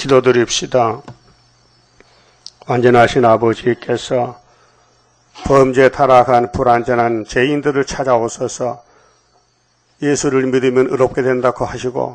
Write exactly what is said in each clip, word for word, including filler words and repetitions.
기도드립시다. 완전하신 아버지께서 범죄에 타락한 불완전한 죄인들을 찾아오셔서 예수를 믿으면 의롭게 된다고 하시고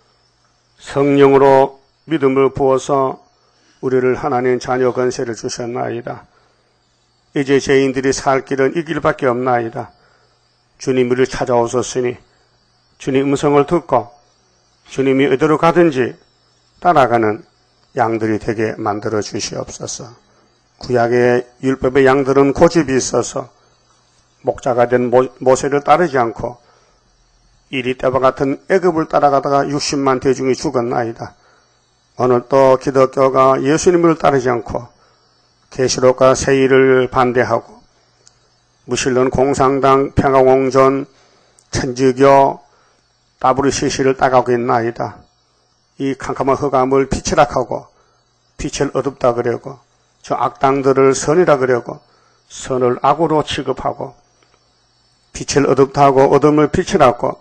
성령으로 믿음을 부어서 우리를 하나님 자녀 권세를 주셨나이다. 이제 죄인들이 살 길은 이 길밖에 없나이다. 주님 우리를 찾아오셨으니 주님 음성을 듣고 주님이 어디로 가든지 따라가는 양들이 되게 만들어 주시옵소서. 구약의 율법의 양들은 고집이 있어서 목자가 된 모세를 따르지 않고 이리 때와 같은 애굽을 따라가다가 육십만 대중이 죽었나이다. 오늘 또 기독교가 예수님을 따르지 않고 계시록과 세일을 반대하고 무신론, 공산당, 평화공존, 천주교, 더블유씨씨를 따가고 있나이다. 이 캄캄한 흑암을 빛이라 하고 빛을 어둡다 그러고 저 악당들을 선이라 그러고 선을 악으로 취급하고 빛을 어둡다 하고 어둠을 빛이라 하고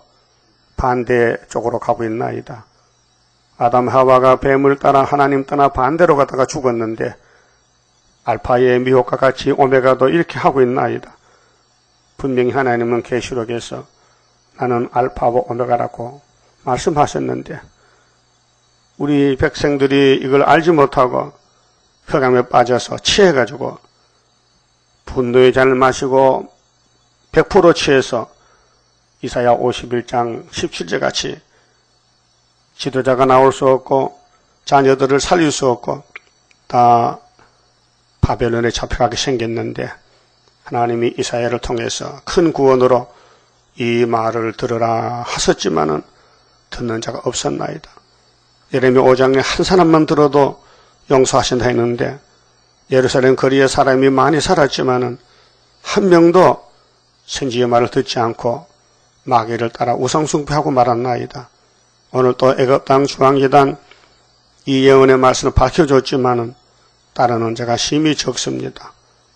반대쪽으로 가고 있나이다. 아담 하와가 뱀을 따라 하나님 떠나 반대로 가다가 죽었는데 알파의 미혹과 같이 오메가도 이렇게 하고 있나이다. 분명히 하나님은 계시록에서 나는 알파고 오메가라고 말씀하셨는데 우리 백성들이 이걸 알지 못하고 흑암에 빠져서 취해가지고 분노의 잔을 마시고 백 퍼센트 취해서 이사야 오십일 장 십칠 절 같이 지도자가 나올 수 없고 자녀들을 살릴 수 없고 다 바벨론에 잡혀가게 생겼는데 하나님이 이사야를 통해서 큰 구원으로 이 말을 들으라 하셨지만은 듣는 자가 없었나이다. 예레미야 오 장에 한 사람만 들어도 용서하신다 했는데 예루살렘 거리에 사람이 많이 살았지만은 한 명도 선지의 말을 듣지 않고 마귀를 따라 우상숭배하고 말았나이다. 오늘 또 애굽 땅 중앙재단 이 예언의 말씀을 밝혀줬지만은 따르는 자가 심히 적습니다.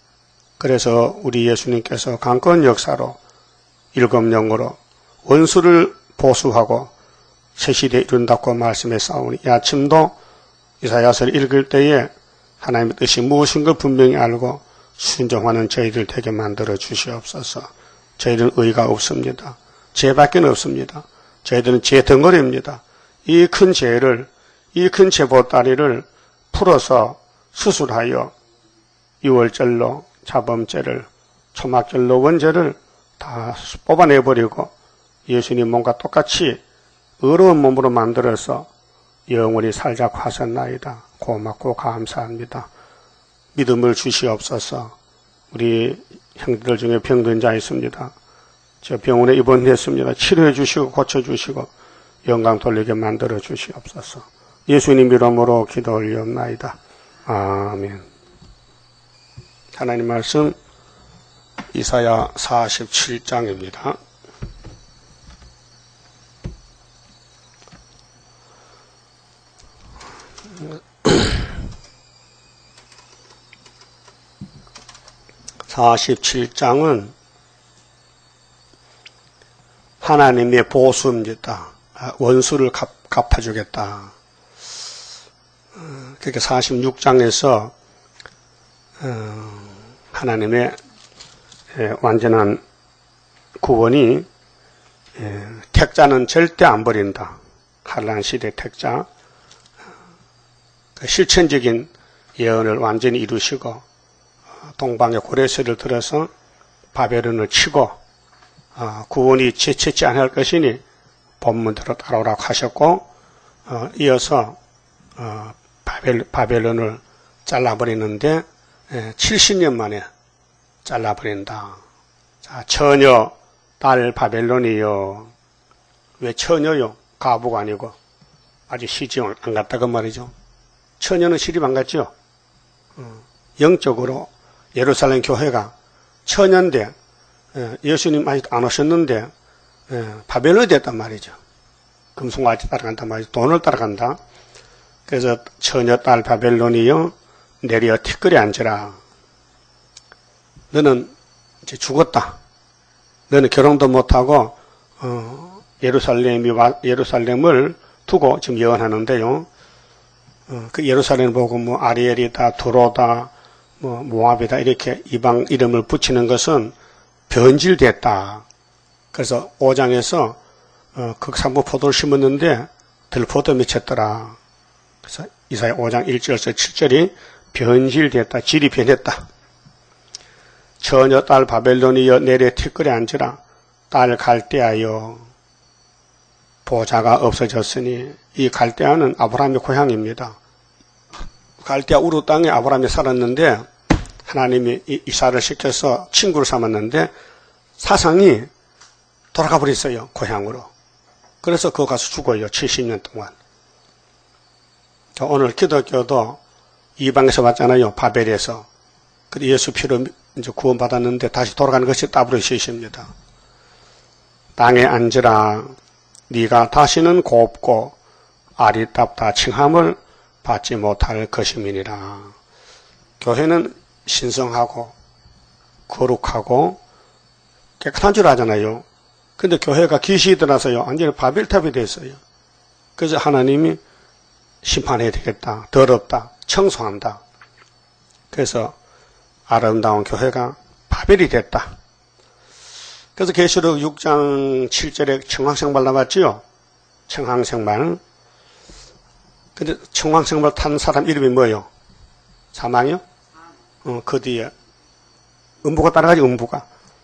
그래서 우리 예수님께서 강권 역사로 일곱 영으로 원수를 보수하고 새 시대에 이룬다고 말씀해 싸우니 이 아침도 이사야서를 읽을 때에 하나님의 뜻이 무엇인 걸 분명히 알고 순종하는 저희들 되게 만들어 주시옵소서. 저희들은 의가 없습니다. 죄밖에 없습니다. 저희들은 죄 덩어리입니다. 이 큰 죄를, 이 큰 죄보따리를 풀어서 수술하여 유월절로 자범죄를, 초막절로 원죄를 다 뽑아내버리고 예수님 몸과 똑같이 의로운 몸으로 만들어서 영원히 살자고 하셨나이다. 고맙고 감사합니다. 믿음을 주시옵소서. 우리 형들 중에 병든 자 있습니다. 저 병원에 입원했습니다. 치료해 주시고 고쳐주시고 영광 돌리게 만들어 주시옵소서. 예수님 이름으로 기도 올리옵나이다. 아멘. 하나님 말씀 이사야 사십칠 장입니다. 사십칠 장은 하나님의 보수입니다. 원수를 갚, 갚아주겠다. 그렇게 사십육 장에서 하나님의 완전한 구원이 택자는 절대 안 버린다. 한란 시대 택자. 실천적인 예언을 완전히 이루시고 동방의 고레스를 들어서 바벨론을 치고 구원이 지체치 않을 것이니 본문대로 따라오라고 하셨고 이어서 바벨, 바벨론을 잘라버리는데 칠십 년 만에 잘라버린다. 자, 처녀 딸 바벨론이요. 왜 처녀요? 가부가 아니고 아직 시집 안 갔다 그 말이죠. 처녀는 시집 안 갔죠. 영적으로 예루살렘 교회가 처녀인데 예수님 아직 안 오셨는데 바벨론이 됐단 말이죠. 금송아지 따라간단 말이죠. 돈을 따라간다. 그래서 처녀 딸 바벨론이요 내려 티끌에 앉으라. 너는 이제 죽었다. 너는 결혼도 못하고 어, 예루살렘이 예루살렘을 두고 지금 예언하는데요. 어, 그 예루살렘 보고 뭐 아리엘이다, 도로다, 뭐 모압이다 이렇게 이방 이름을 붙이는 것은 변질됐다. 그래서 오 장에서 어, 극산부 포도를 심었는데 들포도 맺혔더라. 그래서 이사야 오 장 일 절에서 칠 절이 변질됐다. 질이 변했다. 처녀 딸 바벨론이여 내래 티끌에 앉으라. 딸 갈대아여 보좌가 없어졌으니 이 갈대아는 아브라함의 고향입니다. 갈대아 우르 땅에 아브라함이 살았는데 하나님이 이사를 시켜서 친구를 삼았는데 사상이 돌아가 버렸어요. 고향으로. 그래서 거기 가서 죽어요. 칠십 년 동안. 오늘 기독교도 이방에서 왔잖아요. 바벨에서. 그래서 예수 피로 이제 구원받았는데 다시 돌아가는 것이 따브르시십니다. 땅에 앉으라. 네가 다시는 곱고 아리답다 칭함을 받지 못할 것임이니라. 교회는 신성하고 거룩하고 깨끗한 줄 아잖아요. 근데 교회가 귀신이 들어서요. 완전히 바벨탑이 됐어요. 그래서 하나님이 심판해야 되겠다. 더럽다. 청소한다. 그래서 아름다운 교회가 바벨이 됐다. 그래서 계시록 육 장 칠 절에 청황생발 나왔지요. 청황생발. 근데 청황생발 탄 사람 이름이 뭐예요? 사망이요? 어, 그 뒤에 음부가 따라가지, 음부가.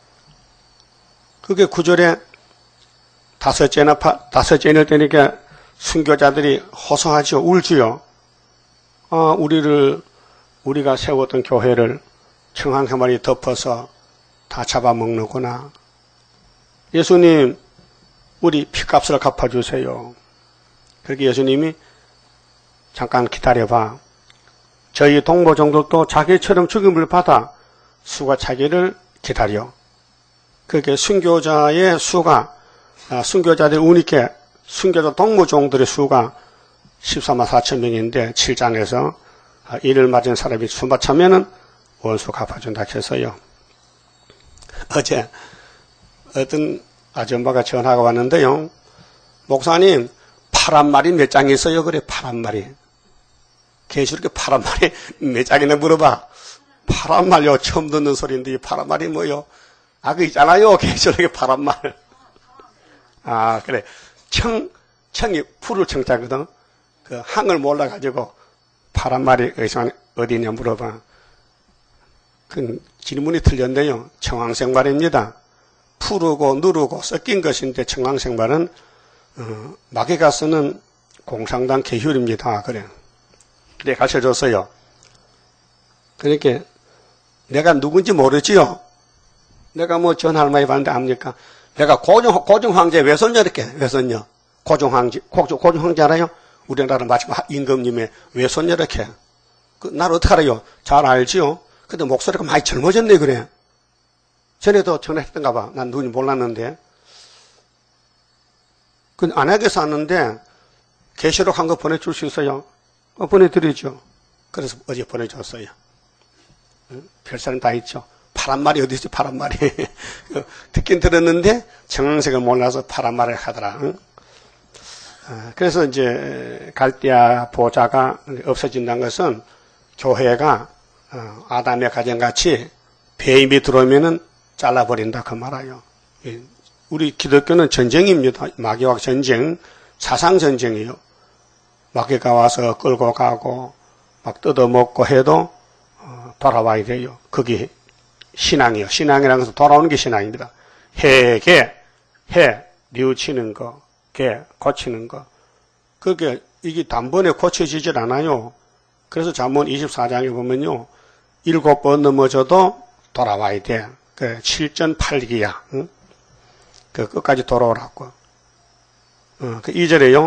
그게 구절에 다섯째나 파, 다섯째일 때니까 순교자들이 호소하지요. 울지요. 아, 우리를, 우리가 세웠던 교회를 청황생발이 덮어서 다 잡아먹는구나. 예수님, 우리 피값을 갚아주세요. 그렇게 예수님이 잠깐 기다려봐. 저희 동포종들도 자기처럼 죽임을 받아 수가 차기를 기다려. 그렇게 순교자의 수가, 순교자들 우니께 순교자 동무종들의 수가 십사만 사천 명인데 칠 장에서 이를 맞은 사람이 수마차면은 원수 갚아준다 했어요. 어제 어떤 아줌마가 전화가 왔는데요. 목사님, 파란 말이 몇 장 있어요? 그래, 파란 말이. 계시록에 파란 말이 몇 장이나 물어봐. 파란 말요. 처음 듣는 소리인데, 파란 말이 뭐요? 아, 그 있잖아요. 계시록에 파란 말. 아, 그래. 청, 청이 푸를 청자거든. 그 항을 몰라가지고, 파란 말이 어디냐 물어봐. 그 질문이 틀렸네요. 청황색 말입니다. 푸르고 누르고 섞인 것인데 청황생발은 어, 마귀가 쓰는 공상당 계율입니다. 그래. 그래 가르쳐줬어요. 그러니까 내가 누군지 모르지요. 내가 뭐 전할머니 봤는데 압니까? 내가 고종, 고종황제 외손녀 이렇게 외손녀. 고종황제, 고종, 고종황제 알아요? 우리나라 마지막 임금님의 외손녀 이렇게. 그, 나를 어떻게 알아요? 잘 알지요. 근데 목소리가 많이 젊어졌네 그래. 전에도 전화했던가 봐. 난 누군지 몰랐는데. 그 안약에서 왔는데 계시록 한 거 보내줄 수 있어요? 어, 보내드리죠. 그래서 어제 보내줬어요. 응? 별사람 다 있죠. 파란 말이 어디 있지? 파란 말이. 듣긴 들었는데 정색을 몰라서 파란 말을 하더라. 응? 아, 그래서 이제 갈대아 보좌가 없어진다는 것은 교회가 어, 아담의 가정같이 배임이 들어오면은 잘라버린다 그 말이에요. 우리 기독교는 전쟁입니다. 마귀와 전쟁, 사상 전쟁이에요. 마귀가 와서 끌고 가고 막 뜯어먹고 해도 어, 돌아와야 돼요. 그게 신앙이에요. 신앙이라는 것은 돌아오는 게 신앙입니다. 해, 개, 해, 뉘우치는 거, 개, 고치는 거. 그게 이게 단번에 고쳐지질 않아요. 그래서 잠언 이십사 장에 보면요. 일곱 번 넘어져도 돌아와야 돼. 그 칠전 팔기야. 응? 그 끝까지 돌아오라고. 어, 그 이 절에요.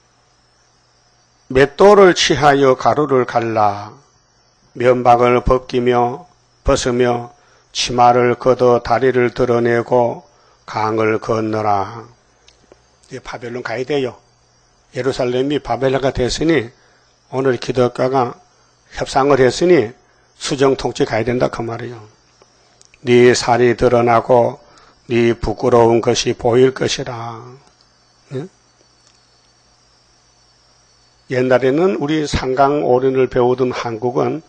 맷돌을 취하여 가루를 갈라 면박을 벗기며 벗으며 치마를 걷어 다리를 드러내고 강을 건너라. 바벨론 가야 돼요. 예루살렘이 바벨론가 됐으니 오늘 기독교가 협상을 했으니 수정 통치 가야 된다 그 말이에요. 네 살이 드러나고 네 부끄러운 것이 보일 것이라. 응? 옛날에는 우리 상강 오륜을 배우던 한국은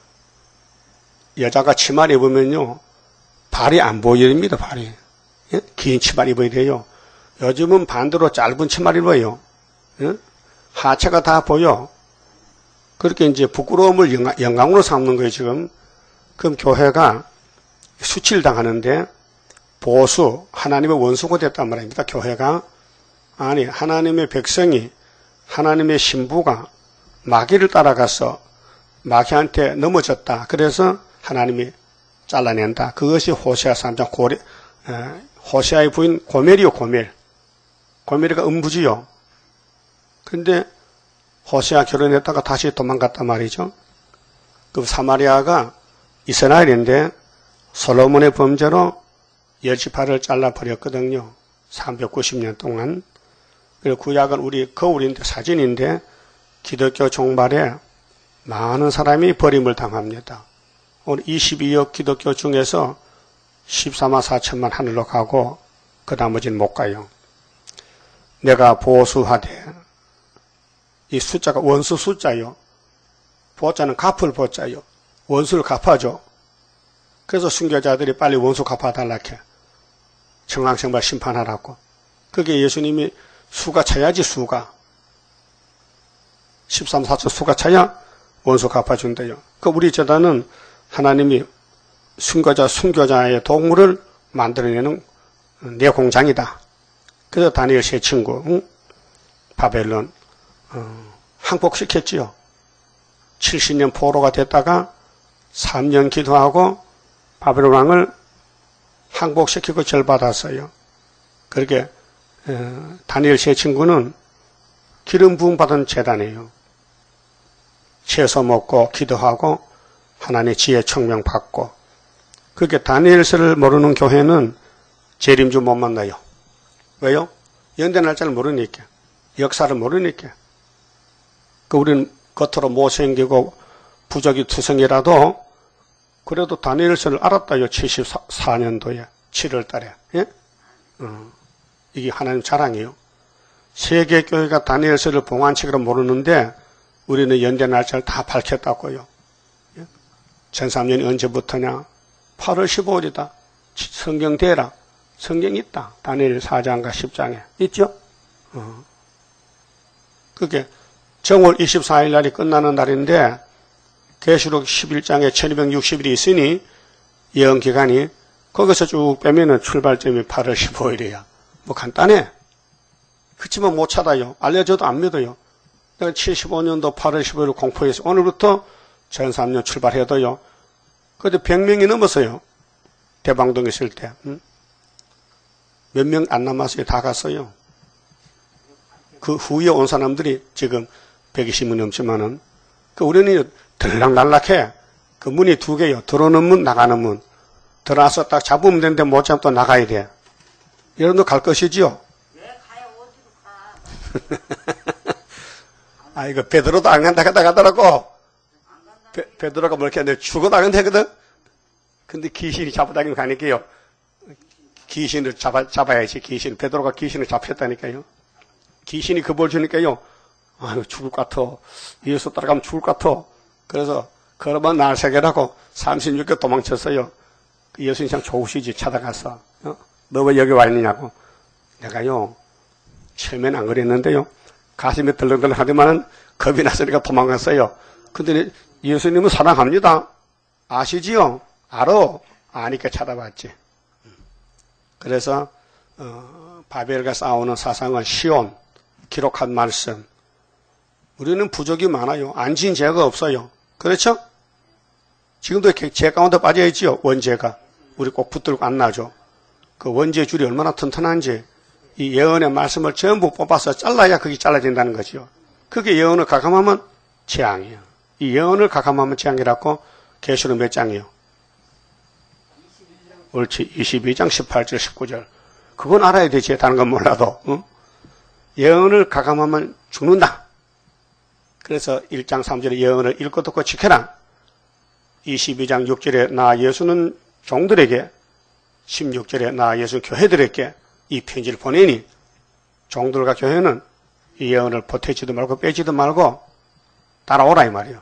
여자가 치마를 입으면요, 발이 안 보입니다, 발이. 예? 긴 치마를 입어야 돼요. 요즘은 반대로 짧은 치마를 입어요. 예? 하체가 다 보여. 그렇게 이제 부끄러움을 영광, 영광으로 삼는 거예요, 지금. 그럼 교회가 수치를 당하는데, 보수, 하나님의 원수가 됐단 말입니다, 교회가. 아니, 하나님의 백성이, 하나님의 신부가 마귀를 따라가서 마귀한테 넘어졌다. 그래서 하나님이 잘라낸다. 그것이 호세아 삼 장 고레, 에, 호세아의 부인 고멜이요, 고멜. 고멜이가 음부지요. 근데 호세아 결혼했다가 다시 도망갔단 말이죠. 그 사마리아가 이스라엘인데 솔로몬의 범죄로 열지파를 잘라버렸거든요. 삼백구십 년 동안. 그리고 구약은 우리 거울인데, 사진인데, 기독교 종말에 많은 사람이 버림을 당합니다. 오늘 이십이억 기독교 중에서 십사만 사천만 하늘로 가고, 그 나머지는 못 가요. 내가 보수하되, 이 숫자가 원수 숫자요. 보자는 갚을 보자요. 원수를 갚아줘. 그래서 순교자들이 빨리 원수 갚아달라 해. 청왕생발 심판하라고. 그게 예수님이 수가 차야지, 수가. 십삼, 사천 수가 차야 원수 갚아준대요. 그 우리 제단은 하나님이 순교자, 순교자의 동물을 만들어내는 내 공장이다. 그래서 다니엘 세 친구, 응? 바벨론, 어, 항복시켰지요. 칠십 년 포로가 됐다가 삼 년 기도하고 바벨론 왕을 항복시키고 절받았어요. 그렇게 어, 다니엘 세 친구는 기름 부음 받은 제단이에요. 채소 먹고 기도하고 하나님의 지혜 청명 받고. 그렇게 다니엘서를 모르는 교회는 재림주 못 만나요. 왜요? 연대 날짜를 모르니까. 역사를 모르니까. 그 우리는 겉으로 못생기고 부적이 투성이라도 그래도 다니엘서를 알았다요. 칠십사 년도에 칠월 달에. 예? 어, 이게 하나님 자랑이에요. 세계 교회가 다니엘서를 봉안책으로 모르는데 우리는 연대 날짜를 다 밝혔다고요. 예? 천삼 년이 언제부터냐? 팔월 십오일이다. 성경 대라. 성경 있다. 다니엘 사 장과 십 장에 있죠? 어. 그게 정월 이십사일 날이 끝나는 날인데 계시록 십일 장에 천이백육십 일이 있으니 예언 기간이 거기서 쭉 빼면은 출발점이 팔월 십오일이야. 뭐 간단해. 그렇지만 못 찾아요. 알려줘도 안 믿어요. 내가 칠십오 년도 팔월 십오일 공포해서 오늘부터 천삼 년 출발해도요. 그때 백 명이 넘었어요. 대방동에 있을 때. 응? 몇 명 안 남았어요. 다 갔어요. 그 후에 온 사람들이 지금 백이십 명 넘지만은, 그 우리는 들락날락해. 그 문이 두 개요. 들어오는 문, 나가는 문. 들어와서 딱 잡으면 되는데 못 잡으면 또 나가야 돼. 여러분도 갈 것이지요? 왜 가요? 어디로 가? 아, 이거 베드로도 안 간다 하다 가더라고. 베, 베드로가 뭐 이렇게 하는데 죽어 나간다거든? 근데 귀신이 잡아다니면 가니까요. 귀신을 잡아, 잡아야지, 귀신. 베드로가 귀신을 잡혔다니까요. 귀신이 겁을 주니까요. 아유, 죽을 것 같아. 예수 따라가면 죽을 것 같아. 그래서, 걸어만 날새겨라고 삼십육 개 도망쳤어요. 예수님 참 좋으시지, 찾아가서. 어? 너 왜 여기 와 있느냐고. 내가요, 처음엔 안 그랬는데요. 가슴이 덜렁덜렁 하더만은 겁이 나서니까 도망갔어요. 근데 예수님은 사랑합니다. 아시지요? 알아. 아니까 찾아봤지. 그래서, 어, 바벨과 싸우는 사상은 시온, 기록한 말씀. 우리는 부족이 많아요. 안 지은 죄가 없어요. 그렇죠? 지금도 죄 가운데 빠져있지요. 원죄가. 우리 꼭 붙들고 안 나죠. 그 원죄 줄이 얼마나 튼튼한지 이 예언의 말씀을 전부 뽑아서 잘라야 그게 잘라진다는 거죠. 그게 예언을 가감하면 재앙이에요. 이 예언을 가감하면 재앙이라고 계시록 몇 장이요? 옳지. 이십이 장 십팔 절 십구 절. 그건 알아야 되지. 다른 건 몰라도. 응? 예언을 가감하면 죽는다. 그래서 일 장 삼 절에 예언을 읽고 듣고 지켜라. 이십이 장 육 절에 나 예수는 종들에게, 십육 절에 나 예수 교회들에게 이 편지를 보내니 종들과 교회는 이 예언을 보태지도 말고 빼지도 말고 따라오라 이 말이요.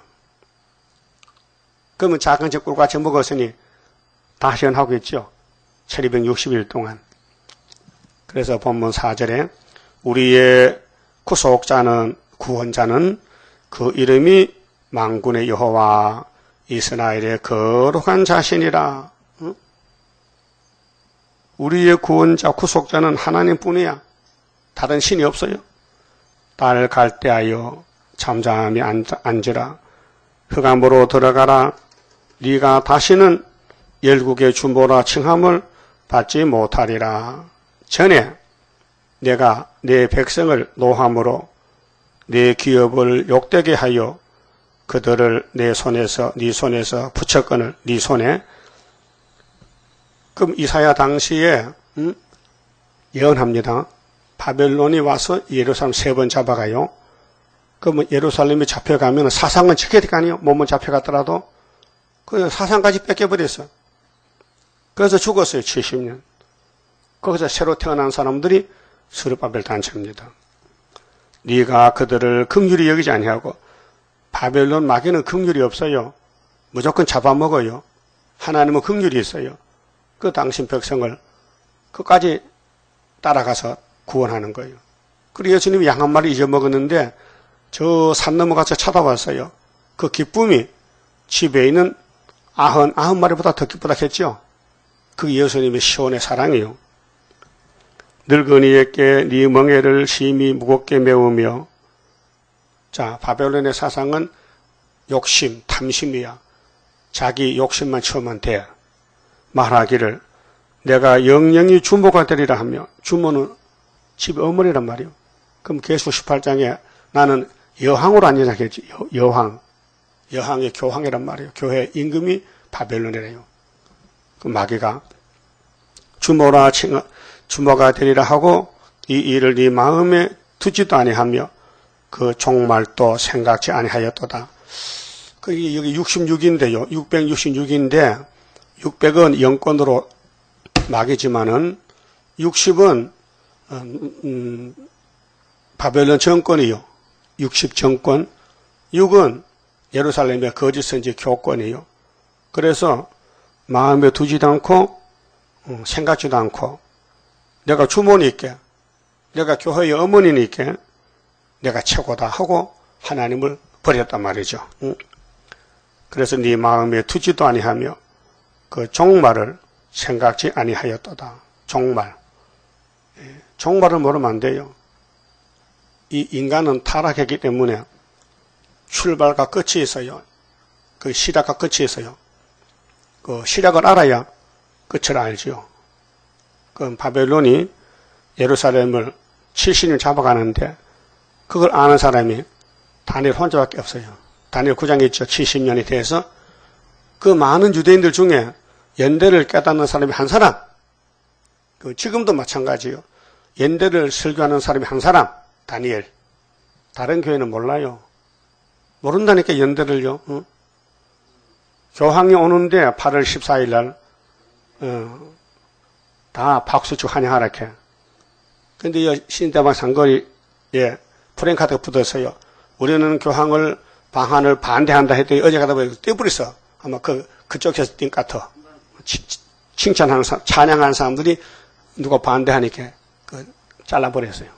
그러면 작은 집 꿀같이 먹었으니 다 시원하겠죠. 천이백육십 일 동안. 그래서 본문 사 절에 우리의 구속자는 구원자는 그 이름이 만군의 여호와 이스라엘의 거룩한 자신이라. 응? 우리의 구원자 구속자는 하나님뿐이야. 다른 신이 없어요. 딸 갈대하여 잠잠히 앉으라. 흑암으로 들어가라. 네가 다시는 열국의 중보라 칭함을 받지 못하리라. 전에 내가 내 백성을 노함으로 내 기업을 욕되게 하여 그들을 내 손에서 네 손에서 붙였거늘 네 손에. 그럼 이사야 당시에 음? 예언합니다. 바벨론이 와서 예루살렘 세 번 잡아가요. 그러면 예루살렘이 잡혀가면 사상은 지켜야 될 거 아니에요. 몸은 잡혀갔더라도 그 사상까지 뺏겨버렸어요. 그래서 죽었어요. 칠십 년. 거기서 새로 태어난 사람들이 스룹바벨 단체입니다. 네가 그들을 긍휼히 여기지 아니하고 바벨론 마귀는 긍휼이 없어요. 무조건 잡아먹어요. 하나님은 긍휼이 있어요. 그 당신 백성을 끝까지 따라가서 구원하는 거예요. 그리고 예수님이 양 한 마리 잊어먹었는데 저 산 넘어가서 쳐다봤어요. 그 기쁨이 집에 있는 아흔, 아흔 마리보다 더 기쁘다 했죠. 그 예수님의 시온의 사랑이에요. 늙은이에게 네 멍에를 심히 무겁게 메우며. 자, 바벨론의 사상은 욕심, 탐심이야. 자기 욕심만 채우면 돼. 말하기를 내가 영영이 주모가 되리라 하며, 주모는 집 어머니란 말이요. 그럼 계수 십팔 장에 나는 여왕으로 앉아있겠지. 여왕. 여왕의 교황이란 말이에요. 교회 임금이 바벨론이래요. 그 마귀가 주모라 칭, 주모가 되리라 하고 이 일을 네 마음에 두지도 아니하며 그 종말도 생각지 아니하였도다. 그게 여기 육십육인데요. 육백육십육인데 육백은 영권으로 마귀지만은 육십은 음, 음, 바벨론 정권이요. 육십 정권. 육은 예루살렘의 거짓 선지 교권이요. 그래서 마음에 두지도 않고 음, 생각지도 않고 내가 주모니까 내가 교회의 어머니니까 내가 최고다 하고 하나님을 버렸단 말이죠. 응? 그래서 네 마음에 두지도 아니하며 그 종말을 생각지 아니하였도다. 종말. 예, 종말을 모르면 안 돼요. 이 인간은 타락했기 때문에 출발과 끝이 있어요. 그 시작과 끝이 있어요. 그 시작을 알아야 끝을 알지요. 그 바벨론이 예루살렘을 칠십 년 잡아가는데 그걸 아는 사람이 다니엘 혼자밖에 없어요. 다니엘 구 장에 있죠. 칠십 년이 돼서 그 많은 유대인들 중에 연대를 깨닫는 사람이 한 사람. 그 지금도 마찬가지요. 연대를 설교하는 사람이 한 사람. 다니엘. 다른 교회는 몰라요. 모른다니까 연대를요. 응? 교황이 오는데 팔월 십사일 날 어, 다 박수치고 환영하라 해. 근데 이 신대방 상거리에 프랭카드가 붙었어요. 우리는 교황을 방한을 반대한다 했더니 어제 가다 보니까 떼버렸어. 아마 그, 그쪽에서 뛴 것 같아. 칭찬하는 사람, 찬양하는 사람들이 누가 반대하니까 그 잘라버렸어요.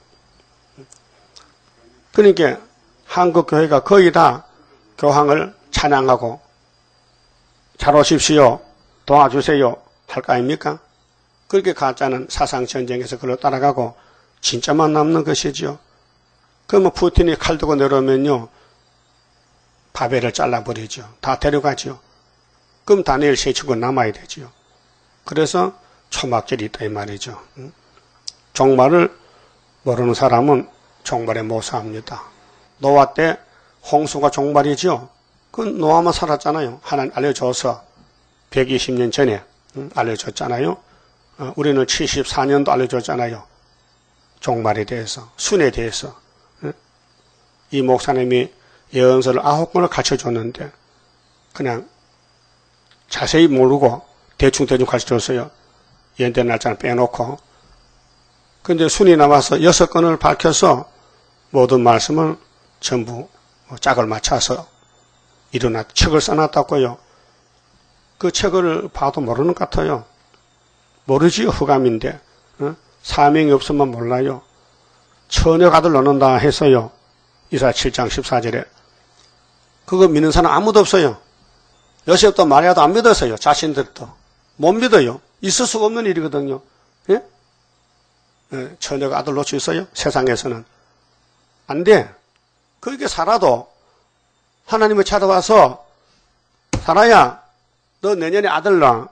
그러니까 한국 교회가 거의 다 교황을 찬양하고 잘 오십시오, 도와주세요 할 거 아닙니까? 그렇게 가짜는 사상전쟁에서 그걸 따라가고 진짜만 남는 것이죠. 그러면 푸틴이 칼 들고 내려오면요 바벨을 잘라버리죠. 다 데려가죠. 그럼 다니엘 세 친구 남아야 되죠. 그래서 초막절이 있다 이 말이죠. 종말을 모르는 사람은 종말에 모사합니다. 노아 때 홍수가 종말이죠. 그 노아만 살았잖아요. 하나님 알려줘서 백이십 년 전에 알려줬잖아요. 우리는 칠십사 년도 알려줬잖아요. 종말에 대해서, 순에 대해서. 이 목사님이 예언서를 아홉 권을 가르쳐줬는데 그냥 자세히 모르고 대충대충 가르쳐줬어요. 연대 날짜는 빼놓고. 근데 순이 남아서 여섯 권을 밝혀서 모든 말씀을 전부 짝을 맞춰서 일어나 책을 써놨다고요. 그 책을 봐도 모르는 것 같아요. 모르지요. 흑암인데. 어? 사명이 없으면 몰라요. 처녀 아들 넣는다 해서요. 이사 칠 장 십사 절에 그거 믿는 사람 아무도 없어요. 요셉도 마리아도 안 믿었어요. 자신들도 못 믿어요. 있을 수가 없는 일이거든요. 예? 예, 처녀가 아들 놓을 수 있어요? 세상에서는 안 돼. 그렇게 살아도 하나님을 찾아와서 사라야 너 내년에 아들 낳아.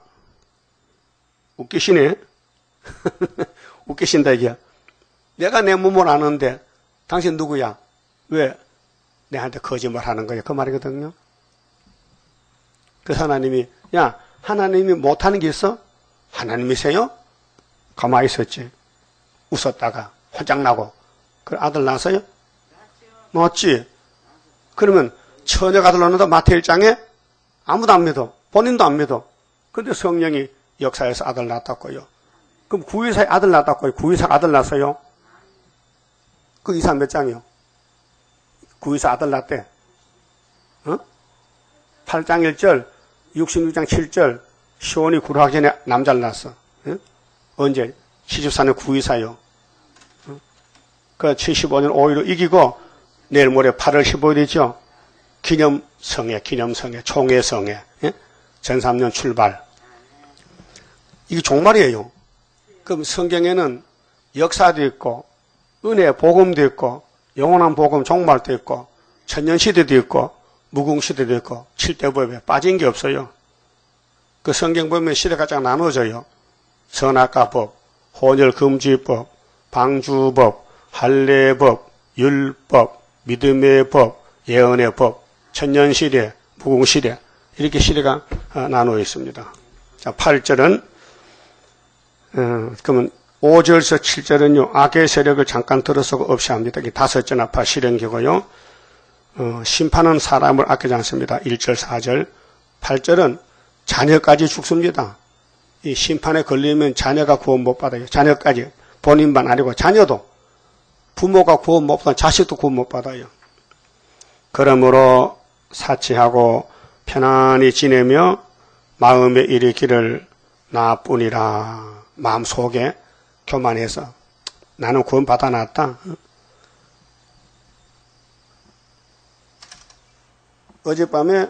웃기시네. 웃기신다 이게. 내가 내 몸을 아는데 당신 누구야? 왜 내한테 거짓말 하는 거야? 그 말이거든요. 그래서 하나님이 야 하나님이 못하는 게 있어? 하나님이세요? 가만히 있었지. 웃었다가 화장나고 그 아들 낳았어요? 맞지? 그러면 처녀가 아들 낳는다 마태 일 장에 아무도 안 믿어. 본인도 안 믿어. 그런데 성령이 역사에서 아들 낳았다고요. 그럼 구이사에 아들 낳았다고요. 구이사 아들 낳았어요? 그 이사 몇 장이요? 구이사 아들 낳았대. 어? 팔 장 일 절, 육십육 장 칠 절, 시온이 구루하기 전에 남자를 낳았어. 어? 언제? 칠십사 년 구이사요. 어? 그 칠십오 년 오 일로 이기고 내일 모레 팔월 십오일이죠. 기념성회, 기념성회, 총회성회. 예? 전삼 년 출발. 이게 종말이에요. 그럼 성경에는 역사도 있고 은혜, 복음도 있고 영원한 복음 종말도 있고 천년시대도 있고 무궁시대도 있고 칠대법에 빠진 게 없어요. 그 성경 보면 시대가 쫙 나눠져요. 선악과법, 혼혈금지법, 방주법, 할례법, 율법, 믿음의 법, 예언의 법, 천년시대, 무궁시대 이렇게 시대가 나누어 있습니다. 자, 팔 절은 어, 그러면 오 절에서 칠 절은요, 악의 세력을 잠깐 들어서고 없이 합니다. 이게 다섯째 나파 실행기고요. 어, 심판은 사람을 아끼지 않습니다. 일 절, 사 절. 팔 절은 자녀까지 죽습니다. 이 심판에 걸리면 자녀가 구원 못 받아요. 자녀까지. 본인만 아니고 자녀도. 부모가 구원 못 받아, 자식도 구원 못 받아요. 그러므로 사치하고 편안히 지내며 마음에 이르기를 나뿐이라. 마음속에 교만해서 나는 구원 받아놨다. 어젯밤에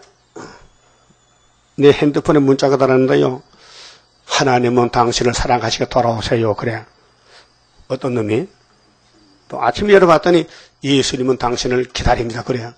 내 핸드폰에 문자가 달았는데요. 하나님은 당신을 사랑하시게 돌아오세요. 그래. 어떤 놈이? 또 아침에 열어봤더니 예수님은 당신을 기다립니다. 그래요.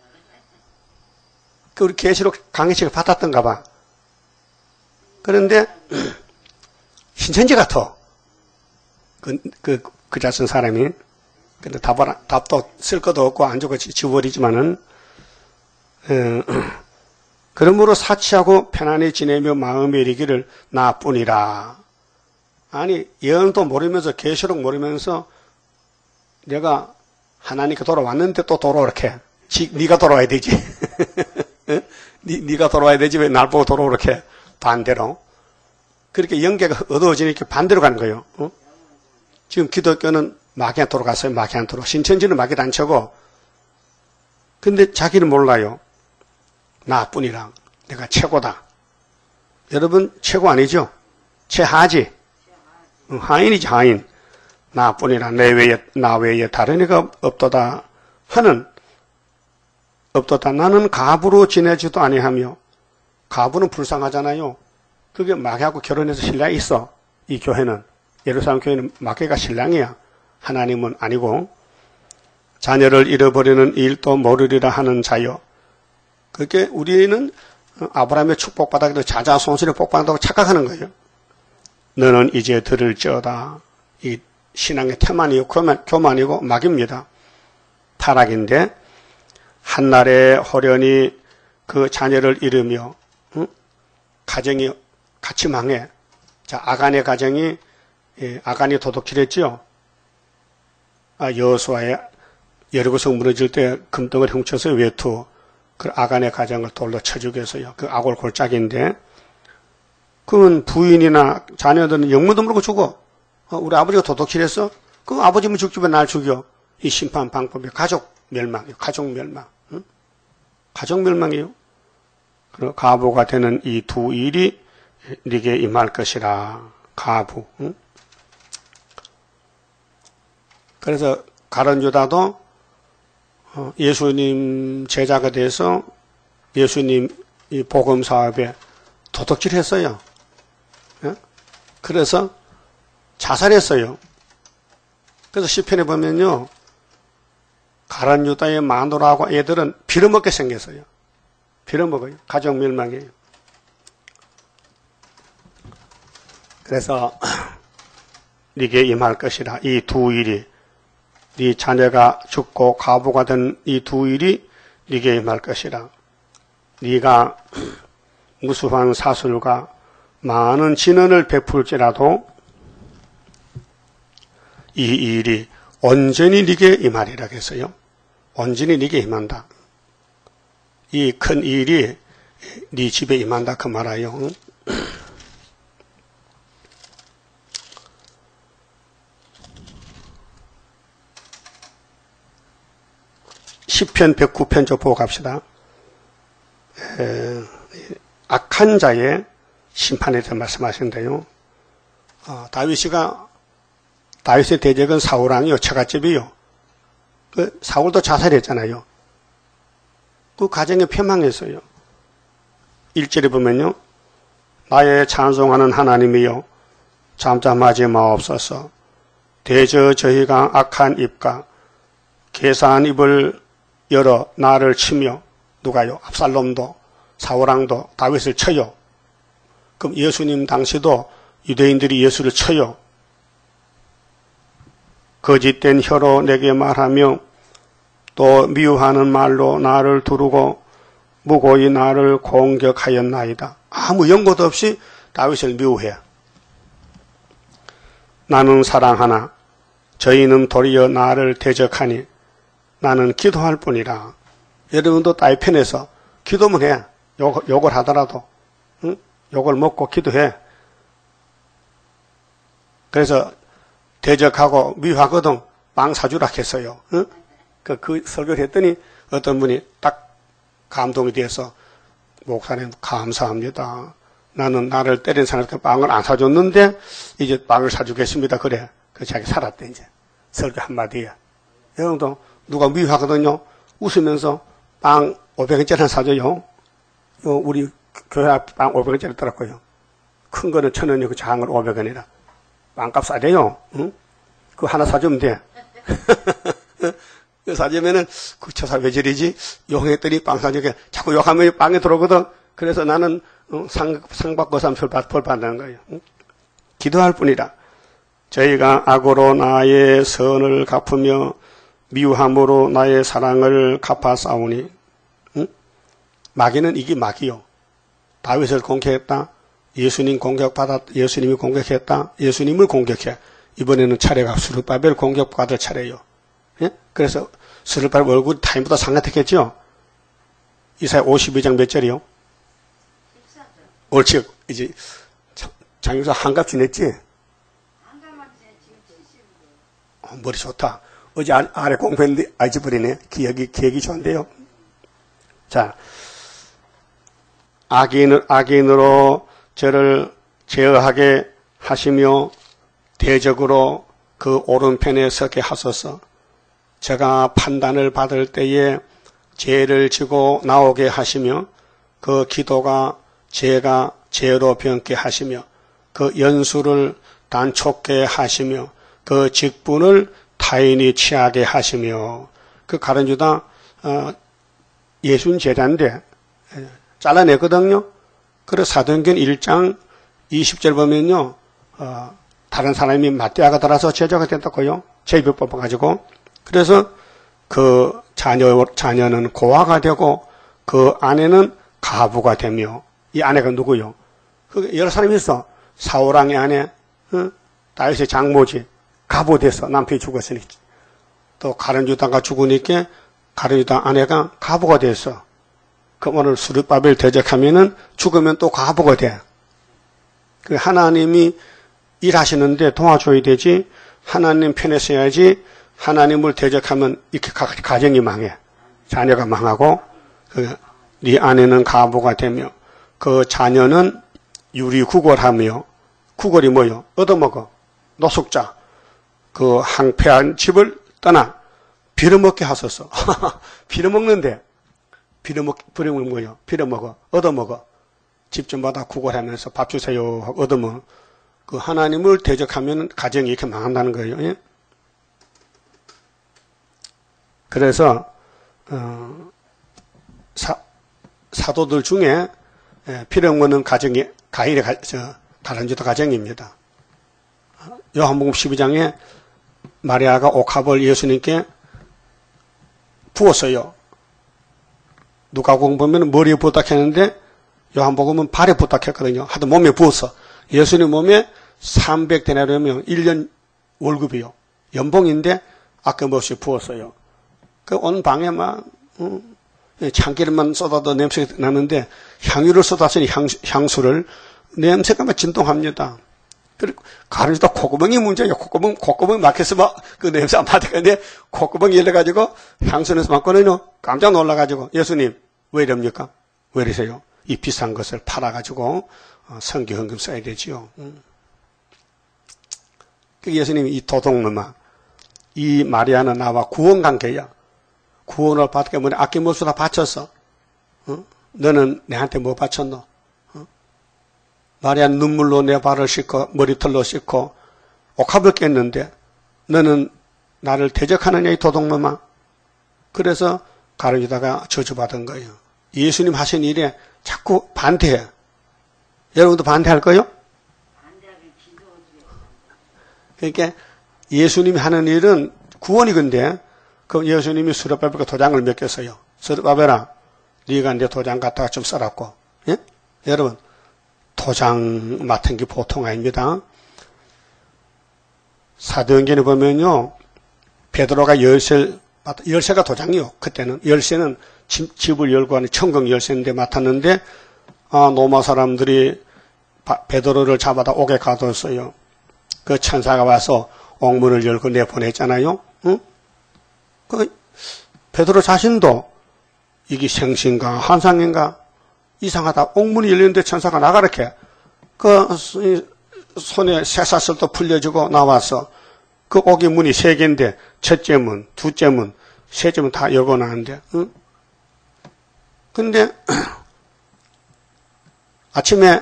그 우리 계시록 강의식을 받았던가 봐. 그런데 신천지 같아. 그, 그, 그자 쓴 사람이. 근데 답을, 답도 쓸 것도 없고 안 주고 지워버리지만은, 어, 그러므로 사치하고 편안히 지내며 마음에 이르기를 나뿐이라. 아니, 예언도 모르면서, 계시록 모르면서 내가 하나님께 돌아왔는데 또 돌아오렇게. 지, 네가 돌아와야 되지. 니, 네가 돌아와야 되지. 왜 날 보고 돌아오렇게. 반대로. 그렇게 연계가 어두워지니까 반대로 가는 거예요. 어? 지금 기독교는 마귀한테로 갔어요. 마귀한테로. 신천지는 마귀 단체고. 근데 자기는 몰라요. 나뿐이랑 내가 최고다. 여러분 최고 아니죠? 최하지. 하인이지 하인. 나뿐이라 내 외에 나 외에 다른 이가 없도다 하는 없도다. 나는 가부로 지내지도 아니하며. 가부는 불쌍하잖아요. 그게 마귀하고 결혼해서 신랑이 있어. 이 교회는. 예루살렘 교회는 마귀가 신랑이야. 하나님은 아니고. 자녀를 잃어버리는 일도 모르리라 하는 자요. 그게 우리는 아브라함의 축복받아도 자자손손의 복받는다고 착각하는 거예요. 너는 이제 들을지어다. 이 신앙의 태만이요. 교만, 교만이고 마귀입니다. 타락인데 한날에 호련히 그 자녀를 잃으며 응? 가정이 같이 망해. 자, 아간의 가정이 예, 아간이 도둑질했지요. 아, 여호수아의 여리고성 무너질 때 금덩을 훔쳐서 외투. 그 아간의 가정을 돌로 쳐 죽여서요. 그 악골 골짜기인데, 그러면 부인이나 자녀들은 영문도 모르고 죽어. 어, 우리 아버지가 도둑질했어? 그럼 아버지면 죽지 왜 날 죽여? 이 심판 방법이 가족 멸망, 가족 멸망, 응? 가족 멸망이요. 그리고 가부가 되는 이 두 일이 네게 임할 것이라. 가부. 응? 그래서 가룟 유다도 예수님 제자가 돼서 예수님 이 복음 사업에 도둑질했어요. 예? 그래서 자살했어요. 그래서 시편에 보면요, 가룟 유다의 마누라하고 애들은 빌어먹게 생겼어요. 빌어먹어요. 가족 멸망이에요. 그래서 네게 임할 것이라. 이 두 일이, 네 자녀가 죽고 가부가 된 이 두 일이 네게 임할 것이라. 네가 무수한 사술과 많은 진언을 베풀지라도 이 일이 온전히 네게 임하리라 했어요. 온전히 네게 임한다. 이 큰 일이 네 집에 임한다 그 말아요. 시편 백구 편 좀 보고 갑시다. 에, 악한 자의 심판에 대해 말씀하시는데요. 어, 다윗이가 다윗의 대적은 사울왕이요, 처갓집이요. 그 사울도 자살했잖아요. 그 가정에 폐망했어요. 일 절에 보면요, 나의 찬송하는 하나님이여 잠잠하지 마옵소서. 대저 저희가 악한 입과 계산 입을 열어 나를 치며, 누가요? 압살롬도 사울왕도 다윗을 쳐요. 그럼 예수님 당시도 유대인들이 예수를 쳐요. 거짓된 혀로 내게 말하며 또 미워하는 말로 나를 두르고 무고히 나를 공격하였나이다. 아무 연고도 없이 다윗을 미워해. 나는 사랑하나 저희는 도리어 나를 대적하니 나는 기도할 뿐이라. 여러분도 나의 편에서 기도만 해. 욕, 욕을 하더라도 응? 욕을 먹고 기도해. 그래서 대적하고 미워하거든 빵 사주라 했어요. 응? 그, 그 설교를 했더니 어떤 분이 딱 감동이 돼서 목사님 감사합니다. 나는 나를 때린 사람한테 빵을 안 사줬는데 이제 빵을 사주겠습니다. 그래. 그 자기 살았대 이제. 설교 한마디에. 여러분도 누가 미워하거든요. 웃으면서 빵 오백 원짜리 사줘요. 요 우리 교회 앞 빵 오백 원짜리 더라고요. 큰 거는 천 원이고 작은 건 오백 원이라. 빵값 싸대요. 응? 그거 하나 사주면 돼. 그 사주면은 그 처사 왜 저리지? 욕했더니 빵 사주게 자꾸 욕하면 빵에 들어오거든. 그래서 나는 상, 상 받고 사람 벌 받는 거예요. 응? 기도할 뿐이라. 저희가 악으로 나의 선을 갚으며 미워함으로 나의 사랑을 갚아 싸우니. 응? 마귀는 이게 마귀요. 다윗을 공격했다. 예수님 공격받았, 예수님이 공격했다. 예수님을 공격해. 이번에는 차례가 스룹바벨 공격받을 차례요. 예? 그래서 스룹바벨 얼굴이 타임보다 상같았겠죠? 이사야 오십이 장 몇 절이요? 십사 절. 옳지. 이제 장유사 한갑 지냈지? 한갑만 지내 지금 칠십 년. 어, 머리 좋다. 어제 아, 아래 공부했는데 잊어버리네. 기억이, 기억이 좋은데요. 자, 악인, 악인으로 저를 제어하게 하시며 대적으로 그 오른편에 서게 하소서. 제가 판단을 받을 때에 죄를 지고 나오게 하시며 그 기도가 죄가 죄로 변케 하시며 그 연수를 단촉게 하시며 그 직분을 타인이 취하게 하시며. 그 가룟 유다 어, 예수님 제자인데 잘라냈거든요. 그래서 사도행전 일 장 이십 절 보면요, 어, 다른 사람이 맞대아가 달아서 제자가 됐다고요. 제비 뽑아가지고. 그래서 그 자녀, 자녀는 고아가 되고 그 아내는 가부가 되며. 이 아내가 누구요? 그 여러 사람이 있어. 사울왕의 아내, 어? 다윗의 장모지, 가부 돼서 남편이 죽었으니. 또 가룟 유다가 죽으니까 가룟 유다 아내가 가부가 됐어. 그럼 오늘 스룹바벨 대적하면은 죽으면 또 가부가 돼. 그 하나님이 일하시는데 도와줘야 되지. 하나님 편에 서야지. 하나님을 대적하면 이렇게 가정이 망해. 자녀가 망하고, 그, 네 아내는 가부가 되며, 그 자녀는 유리구걸하며, 구걸이 뭐요? 얻어먹어. 노숙자. 그 항폐한 집을 떠나 빌어먹게 하소서. 빌어먹는데, 빌어먹, 빌어먹는 거요. 빌어먹어. 얻어먹어. 집 좀 받아 구걸하면서 밥 주세요 하고 얻어먹어. 그 하나님을 대적하면 가정이 이렇게 망한다는 거예요. 예? 그래서, 어, 사, 사도들 중에 빌어먹는 가정이 가인의 가, 저, 다른지도 가정입니다. 요한복음 십이 장에 마리아가 옥합을 예수님께 부었어요. 누가복음 보면 머리에 부탁했는데 요한복음은 발에 부탁했거든요. 하도 몸에 부었어. 예수님 몸에 삼백 데나리오면 일 년 월급이요. 연봉인데 아낌없이 부었어요. 그 온 방에 막 음, 참기름만 쏟아도 냄새가 나는데 향유를 쏟았으니 향수, 향수를 냄새가 막 진동합니다. 그리고 가르치다 콧구멍이 문제예요. 콧구멍, 콧구멍이 막혀서 막 그 냄새 안 맡았는데 콧구멍이 열려가지고 향수에서 맡고는 깜짝 놀라가지고 예수님 왜 이럽니까? 왜 이러세요? 이 비싼 것을 팔아가지고 선교 헌금 써야 되지요. 음. 예수님이 이 도둑놈아, 이 마리아는 나와 구원 관계야. 구원을 받게 뭐냐 아낌없이 다 바쳤어. 어? 너는 내한테 뭐 바쳤노? 어? 마리아는 눈물로 내 발을 씻고 머리털로 씻고 옥합을 깼는데 너는 나를 대적하느냐 이 도둑놈아. 그래서 가르치다가 저주받은 거예요. 예수님 하신 일에 자꾸 반대해. 여러분도 반대할 거요? 그러니까 예수님이 하는 일은 구원이건데 그 예수님이 스룹바벨과 도장을 맡겼어요. 스룹바벨아, 네가 내 도장 갖다가 좀 써라고. 예? 여러분, 도장 맡은 게 보통 아닙니다. 사도행전에 보면요, 베드로가 열쇠, 열쇠가 도장이요. 그때는 열쇠는 집, 집을 열고 하는 천국 열쇠인데 맡았는데 아, 로마 사람들이 바, 베드로를 잡아다 옥에 가뒀어요. 그 천사가 와서 옥문을 열고 내보냈잖아요. 응? 그 베드로 자신도 이게 생신가 환상인가 이상하다. 옥문이 열렸는데 천사가 나가렇게 그 손에 쇠사슬도 풀려주고 나와서 그 옥의 문이 세 개인데 첫째 문, 두째 문, 셋째 문 다 열고 나는데 응? 근데 아침에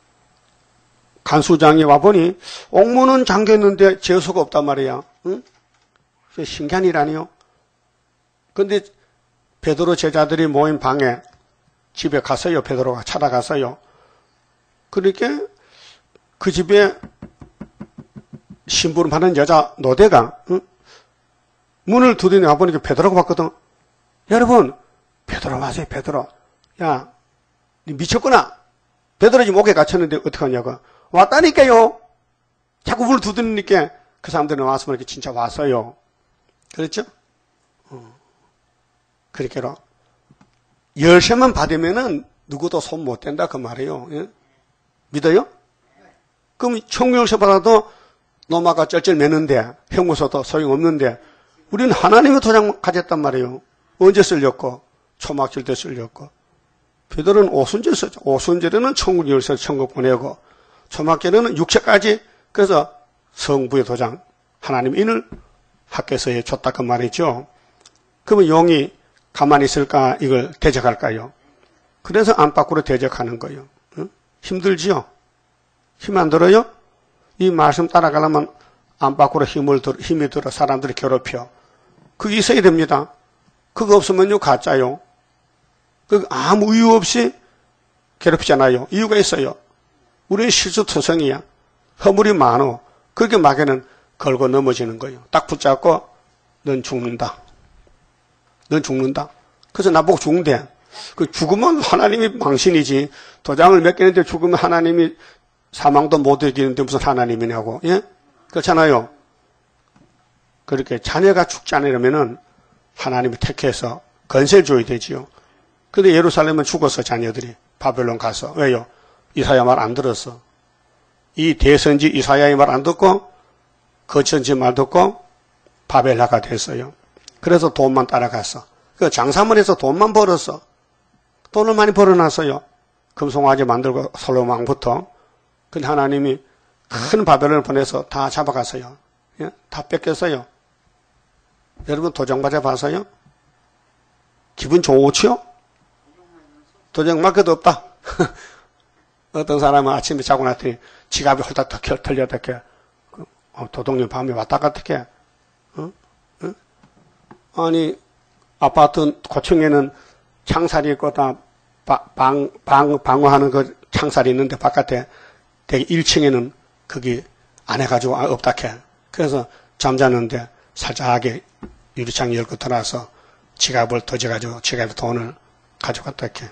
간수장이 와보니 옥문은 잠겼는데 재수가 없단 말이야. 응? 신기한 일 아니요? 근데 베드로 제자들이 모인 방에 집에 갔어요. 베드로가 찾아갔어요. 그러니까 그 집에 심부름하는 여자 노대가 응? 문을 두드려 와보니까 베드로가 봤거든. 여러분 베드로 와세요. 베드로. 야, 니 미쳤구나. 베드로 지금 옥에 갇혔는데 어떡하냐고. 왔다니까요. 자꾸 문을 두드리니까 그 사람들은 와서 이렇게 진짜 왔어요. 그렇죠? 어. 그렇게로 열쇠만 받으면은 누구도 손 못 댄다 그 말이에요. 예? 믿어요? 그럼 총열쇠 받아도 노마가 쩔쩔 매는데 형무소도 소용없는데 우리는 하나님의 도장 가졌단 말이에요. 언제 쓸렸고 초막질 때 쓸렸고 베드로는 오순절 썼죠. 오순절에는 천국 열쇠 천국 보내고 초막절에는 육체까지 그래서 성부의 도장 하나님 인을 학교에서 줬다 그 말이죠. 그러면 용이 가만히 있을까 이걸 대적할까요? 그래서 안팎으로 대적하는 거예요. 응? 힘들지요? 힘 안 들어요? 이 말씀 따라가려면 안팎으로 힘을 들어, 힘이 들어 사람들이 괴롭혀. 그게 있어야 됩니다. 그거 없으면요 가짜요. 그 아무 이유 없이 괴롭히잖아요. 이유가 있어요. 우리는 실수투성이야. 허물이 많어. 그렇게 막에는 걸고 넘어지는 거예요. 딱 붙잡고 넌 죽는다. 넌 죽는다. 그래서 나보고 죽는데 그 죽으면 하나님이 망신이지. 도장을 몇 개는데 죽으면 하나님이 사망도 못 이기는데 무슨 하나님이냐고. 예? 그렇잖아요. 그렇게 자녀가 죽지 않으려면은 하나님이 택해서 건세를 줘야 되지요. 근데 예루살렘은 죽었어, 자녀들이. 바벨론 가서. 왜요? 이사야 말 안 들었어. 이 대선지 이사야의 말 안 듣고, 거천지 말 듣고, 바벨라가 됐어요. 그래서 돈만 따라갔어. 그 장사만 해서 돈만 벌었어. 돈을 많이 벌어놨어요. 금송아지 만들고 솔로몬부터. 근데 하나님이 큰 바벨론을 보내서 다 잡아갔어요. 예? 다 뺏겼어요. 여러분 도적 맞아봐서요? 기분 좋지요? 도적 맞게도 없다. 어떤 사람은 아침에 자고 났더니 지갑이 홀딱 털려다게 도둑님 밤에 왔다 갔다 게 어? 어? 아니 아파트 고층에는 창살이 있고 다 방, 방, 방어하는 그 창살이 있는데 바깥에 되게 일 층에는 거기 안 해가지고 없다 해. 그래서 잠자는데 살짝하게 유리창 열고 들어와서 지갑을 터져가지고 지갑에 돈을 가져갔다 해.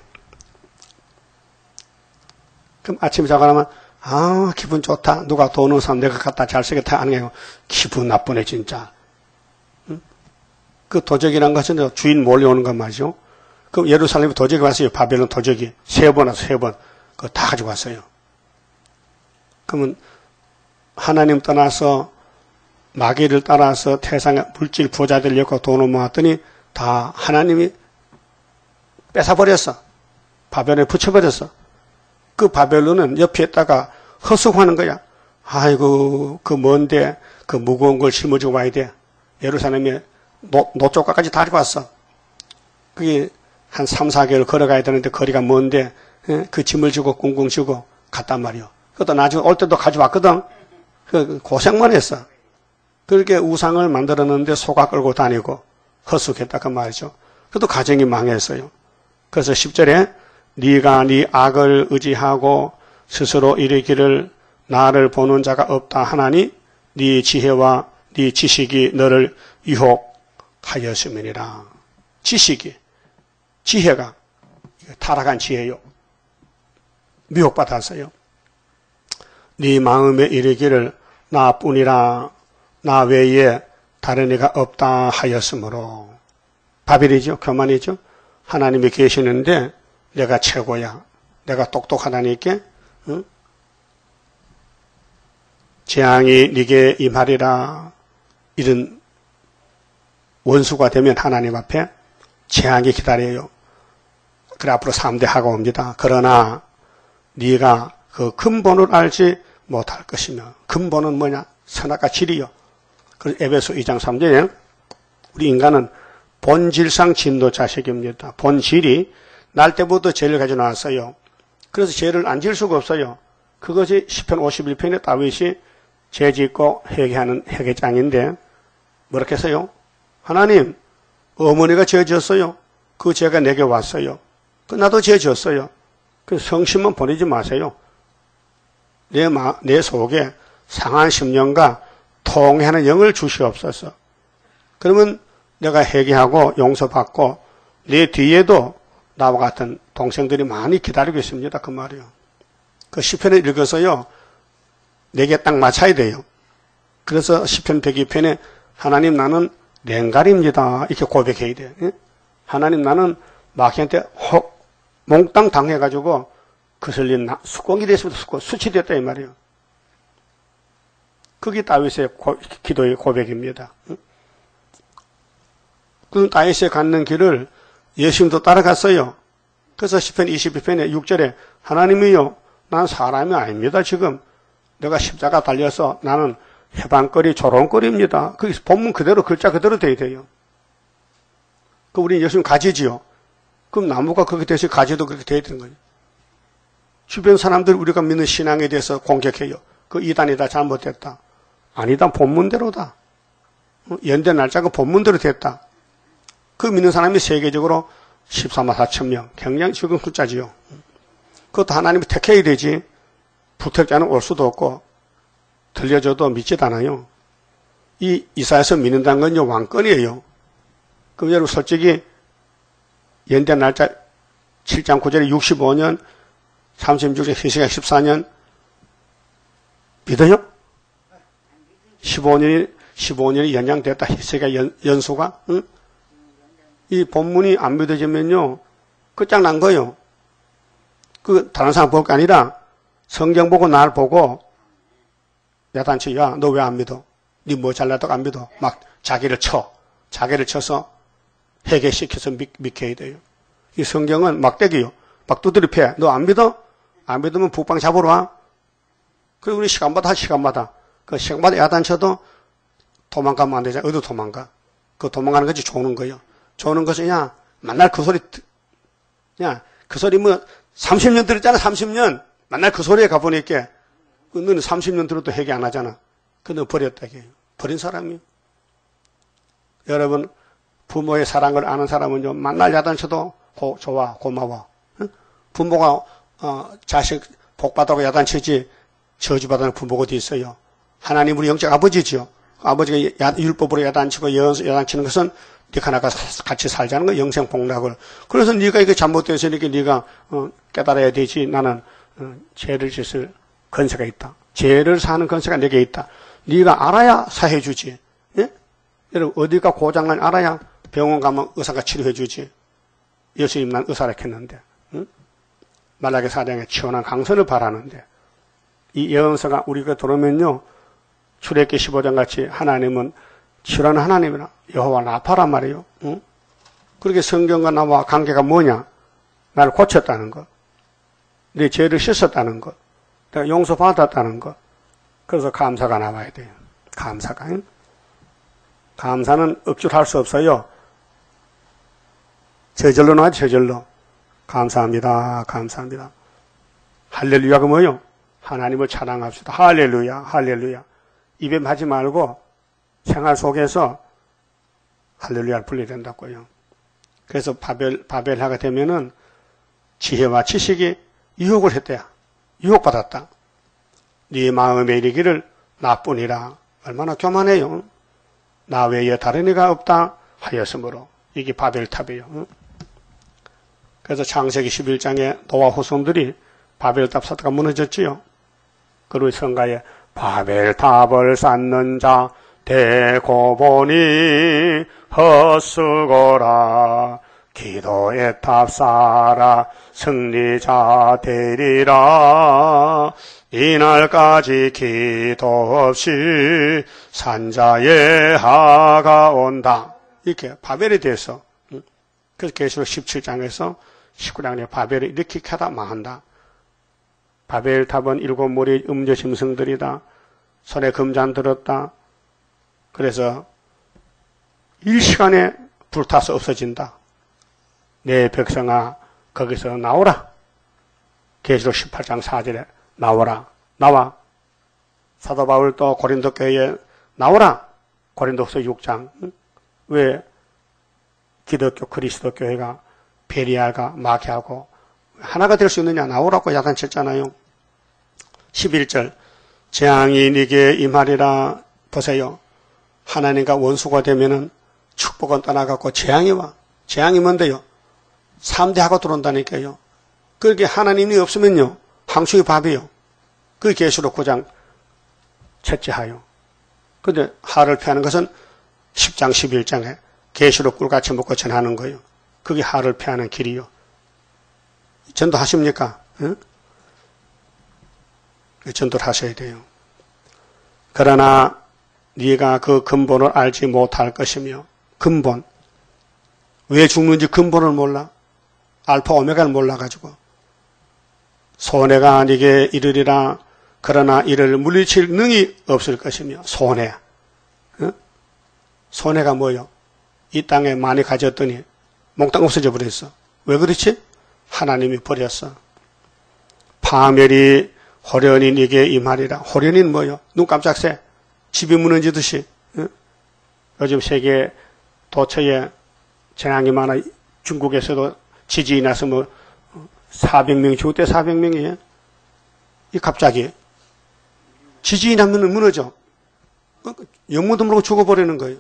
그럼 아침에 자고 나면 아 기분 좋다. 누가 돈 없는 사람 내가 갖다 잘 쓰겠다 하는 게 기분 나쁘네 진짜. 응? 그 도적이란 것은 주인 몰려오는 것 말이죠. 그럼 예루살렘에 도적이 왔어요. 바벨론 도적이 세 번 와서 세 번 그거 다 가지고 왔어요. 그러면 하나님 떠나서 마귀를 따라서 태상의 물질 부자들 엮고 돈을 모았더니 다 하나님이 뺏어버렸어. 바벨론에 붙여버렸어. 그 바벨론은 옆에 있다가 허수하는 거야. 아이고 그 먼데 그 무거운 걸 짊어지고 와야 돼. 예루살렘에 노, 노쪽까지 다 데리고 왔어. 그게 한 삼, 사 개월 걸어가야 되는데 거리가 먼데 그 짐을 지고 꿍꿍 지고 갔단 말이요. 그것도 나중에 올 때도 가져왔거든. 그 고생만 했어. 그렇게 우상을 만들었는데 소가 끌고 다니고 허숙했다 그 말이죠. 그것도 가정이 망했어요. 그래서 십 절에 네가 네 악을 의지하고 스스로 이르기를 나를 보는 자가 없다 하나니 네 지혜와 네 지식이 너를 유혹하였음이니라. 지식이 지혜가 타락한 지혜요. 미혹받았어요. 네 마음에 이르기를 나뿐이라 나 외에 다른 이가 없다 하였으므로 바벨이죠. 교만이죠. 하나님이 계시는데 내가 최고야. 내가 똑똑하다니까 응? 재앙이 네게 임하리라. 이런 원수가 되면 하나님 앞에 재앙이 기다려요. 그래 앞으로 삼 대 하가 옵니다. 그러나 네가 그 근본을 알지 못할 것이며 근본은 뭐냐? 선악과 질이요. 그래서 에베소 이 장 삼 절에 우리 인간은 본질상 진노 자식입니다. 본질이 날 때부터 죄를 가지고 나왔어요. 그래서 죄를 안 지을 수가 없어요. 그것이 시편 오십일 편에 다윗이 죄 짓고 회개하는 회개장인데 뭐라고 했어요? 하나님 어머니가 죄 지었어요. 그 죄가 내게 왔어요. 나도 죄 지었어요. 그 성심만 보내지 마세요. 내, 마, 내 속에 상한 심령과 통해하는 영을 주시옵소서. 그러면 내가 회개하고 용서받고 내 뒤에도 나와 같은 동생들이 많이 기다리고 있습니다. 그 말이요. 그 시편을 읽어서요. 내게 딱 맞춰야 돼요. 그래서 시편 백이 편에 하나님 나는 냉갈입니다. 이렇게 고백해야 돼요. 하나님 나는 마귀한테 혹 몽땅 당해가지고 그슬린 수공이 됐습니다. 수공, 수치됐다 이 말이에요. 그게 다윗의 고, 기도의 고백입니다. 그 다윗이 갖는 길을 예수님도 따라갔어요. 그래서 시편 이십이 편에 육 절에 하나님이요 난 사람이 아닙니다. 지금 내가 십자가 달려서 나는 해방거리 조롱거리입니다. 그게 본문 그대로 글자 그대로 돼야 돼요. 그 우리 예수님 가지지요. 그럼 나무가 그렇게 돼서 가지도 그렇게 돼야 되는 거예요. 주변 사람들 우리가 믿는 신앙에 대해서 공격해요. 그 이단이다 잘못됐다. 아니다 본문대로다. 연대 날짜가 본문대로 됐다. 그 믿는 사람이 세계적으로 십사만 사천 명 굉장히 적은 숫자지요. 그것도 하나님이 택해야 되지. 부택자는 올 수도 없고 들려줘도 믿지도 않아요. 이 이사야서 믿는다는 건요 왕권이에요. 그럼 여러분 솔직히 연대 날짜 칠 장 구 절에 육십오 년 삼십육 년 희생가 십사 년 믿어요? 십오 년이 십오 년이 연장됐다. 희생가 연, 연수가 응? 이 본문이 안 믿어지면요 끝장난 거예요. 그 다른 사람 볼 게 아니라 성경 보고 날 보고 야단치 야 너 왜 안 믿어? 니 뭐 잘났다고 안 믿어. 막 자기를 쳐. 자기를 쳐서 회개시켜서 믿, 믿게 해야 돼요. 이 성경은 막대기요. 막 두드려 패. 너 안 믿어? 안 믿으면 북방 잡으러 와. 그리고 우리 시간마다 시간마다 그 시간마다 야단쳐도 도망가면 안 되잖아. 어디 도망가? 그 도망가는 것이 조는 거예요. 조는 것은 야 만날 그 소리 야 그 소리 뭐 삼십 년 들었잖아. 삼십 년 만날 그 소리에 가보니까 너는 삼십 년 들어도 회개 안 하잖아. 그 너 버렸다 이게 버린 사람이요. 여러분 부모의 사랑을 아는 사람은요 만날 야단쳐도 고, 좋아 고마워. 응? 부모가 어, 자식 복받다고 야단치지 저주받는 부모가 어디 있어요. 하나님 우리 영적 아버지죠. 아버지가 야, 율법으로 야단치고 야단치는 것은 네가 나가 같이 살자는 거 영생 복락을. 그래서 네가 이게 잘못됐으니까 네가 어, 깨달아야 되지. 나는 어, 죄를 짓을 건세가 있다. 죄를 사는 건세가 내게 있다. 네가 알아야 사해 주지. 예? 여러분 어디가 고장난 알아야 병원 가면 의사가 치료해 주지. 예수님 난 의사라 했는데 응? 말라기 사장의 치원한 강선을 바라는데 이 예언서가 우리가 들으면요 출애굽기 십오 장 같이 하나님은 치료하는 하나님이라 여호와 라파란 말이에요. 응? 그렇게 성경과 나와 관계가 뭐냐? 나를 고쳤다는 것, 내 죄를 씻었다는 것, 내가 용서받았다는 것. 그래서 감사가 나와야 돼요. 감사가. 응? 감사는 억지로 할 수 없어요. 저절로 나와야지 저절로. 감사합니다. 감사합니다. 할렐루야가 뭐요? 하나님을 찬양합시다. 할렐루야. 할렐루야. 입에 하지 말고 생활 속에서 할렐루야를 불러야 된다고요. 그래서 바벨, 바벨하게 되면은 지혜와 지식이 유혹을 했대야. 유혹받았다. 네 마음에 이르기를 나뿐이라. 얼마나 교만해요. 나 외에 다른 이가 없다 하였으므로. 이게 바벨탑이에요. 그래서 창세기 십일 장에 노아 후손들이 바벨탑 사다가 무너졌지요. 그리고 성가에 바벨탑을 쌓는 자 대고 보니 헛수고라. 기도의 탑 쌓아라 승리자 되리라. 이날까지 기도 없이 산자의 하가 온다. 이렇게 바벨에 대해서. 그래서 계시록 십칠 장에서 십구 장에 바벨이 이렇게 하다 망한다. 바벨탑은 일곱 무리 음조심성들이다. 손에 금잔 들었다. 그래서 일시간에 불타서 없어진다. 내 백성아 거기서 나오라. 계시록 십팔 장 사 절에 나오라. 나와. 사도 바울 또 고린도 교회에 나오라. 고린도후서 육 장. 왜 기독교 그리스도 교회가 베리아가 마귀하고 하나가 될 수 있느냐. 나오라고 야단쳤잖아요. 십일 절 재앙이 네게 임하리라. 보세요. 하나님과 원수가 되면은 축복은 떠나갖고 재앙이 와. 재앙이 뭔데요? 삼대하고 들어온다니까요. 그렇게 하나님이 없으면요. 항축이 밥이요. 그 계시록 구 장 첫째 하요. 근데 하를 피하는 것은 십 장 십일 장에 계시록 꿀같이 먹고 전하는 거예요. 그게 하를 피하는 길이요. 전도하십니까? 응? 전도를 하셔야 돼요. 그러나 네가 그 근본을 알지 못할 것이며 근본. 왜 죽는지 근본을 몰라. 알파 오메가를 몰라가지고. 손해가 네게 이르리라. 그러나 이를 물리칠 능이 없을 것이며. 손해. 응? 손해가 뭐요? 이 땅에 많이 가졌더니 몽땅 없어져 버렸어. 왜 그렇지? 하나님이 버렸어. 파멸이 호련히 네게 임하리라. 호련히는 뭐요? 눈 깜짝새. 집이 무너지듯이. 응? 요즘 세계 도처에 재앙이 많아. 중국에서도 지진이 나서 뭐 사백 명이 죽었대. 사백 명이. 이 갑자기 지진이 나면 무너져. 영문도 모르고 죽어버리는 거예요.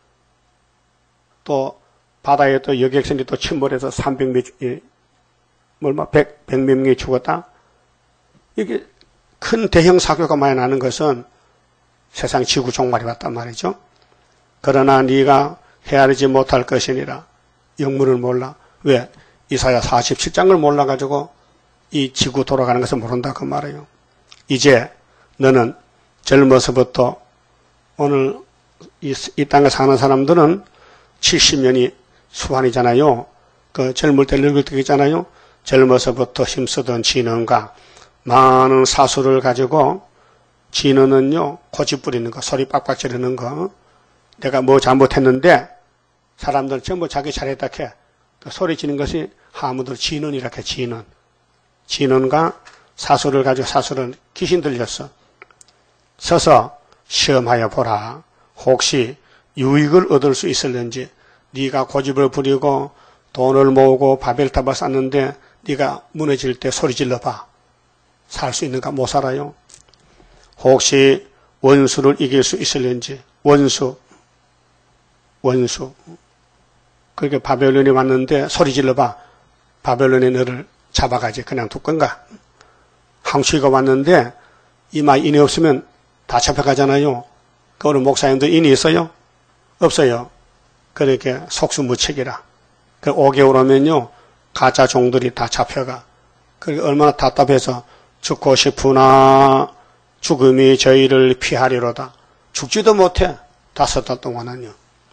또 바다에 또 여객선이 또 침몰해서 삼백 명, 얼마 백, 백 명이 죽었다. 이게 큰 대형 사고가 많이 나는 것은 세상 지구 종말이 왔단 말이죠. 그러나 네가 헤아리지 못할 것이니라. 영문을 몰라. 왜? 이사야 사십칠 장을 몰라가지고 이 지구 돌아가는 것을 모른다 그 말이에요. 이제 너는 젊어서부터 오늘 이, 이 땅에 사는 사람들은 칠십 년이 수환이잖아요. 그 젊을 때 늙을 때 있잖아요. 젊어서부터 힘쓰던 진언과 많은 사수를 가지고, 진언은요, 고집 부리는 거, 소리 빡빡 지르는 거, 내가 뭐 잘못했는데 사람들 전부 자기 잘했다 해. 그 소리 지는 것이 하무들 진언이라 해. 진언. 진언과 사수를 가지고, 사수는 귀신 들렸어. 서서 시험하여 보라. 혹시 유익을 얻을 수 있을는지. 네가 고집을 부리고 돈을 모으고 바벨탑을 쌓는데 네가 무너질 때 소리 질러봐. 살 수 있는가? 못 살아요. 혹시 원수를 이길 수 있을는지. 원수. 원수. 그렇게 바벨론이 왔는데 소리 질러봐. 바벨론이 너를 잡아가지. 그냥 둘 건가? 황취가 왔는데 이마 인이 없으면 다 잡혀가잖아요. 그 오늘 목사님들 인이 있어요? 없어요. 그렇게 속수무책이라. 그 오 개월 오면요, 가짜 종들이 다 잡혀가. 그게 얼마나 답답해서 죽고 싶으나 죽음이 저희를 피하리로다. 죽지도 못해. 다섯 달 동안은요.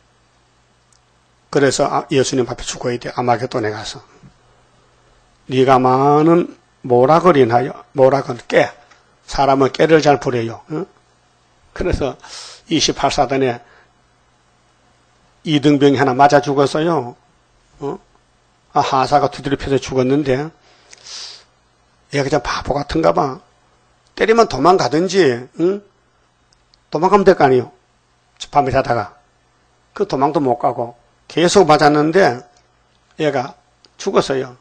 그래서 예수님 앞에 죽어야 돼. 아마겟돈에 가서. 네가 많은 모락을인하여, 모락은 깨. 사람은 깨를 잘 부려요. 응? 그래서 이십팔 사단에 이등병이 하나 맞아 죽었어요. 어? 아, 하사가 두드려 펴서 죽었는데, 얘가 그냥 바보 같은가 봐. 때리면 도망가든지, 응? 도망가면 될 거 아니에요. 밤에 자다가. 그 도망도 못 가고, 계속 맞았는데, 얘가 죽었어요.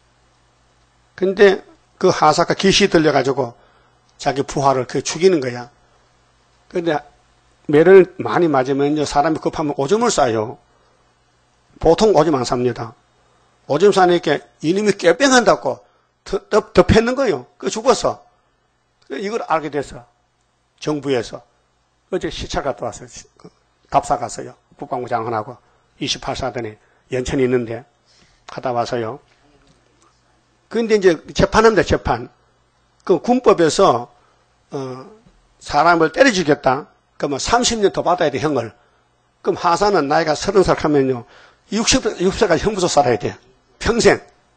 근데 그 하사가 귀신이 들려가지고, 자기 부하를 그 죽이는 거야. 근데 매를 많이 맞으면요, 사람이 급하면 오줌을 싸요. 보통 오줌 안 삽니다. 오줌 싸니까 이놈이 깨병한다고 덮, 덮였는 거예요. 그 죽었어. 이걸 알게 됐어. 정부에서. 어제 시찰 갔다 왔어요. 답사 갔어요. 국방부 장관하고 이십팔 사단에 연천이 있는데 갔다 와서요. 근데 이제 재판합니다, 재판. 그 군법에서, 어, 사람을 때려 죽였다. 그러면 삼십 년 더 받아야 돼, 형을. 그럼 하사는 나이가 서른 살 하면요, 육십, 육십 살까지 형부서 살아야 돼. 평생.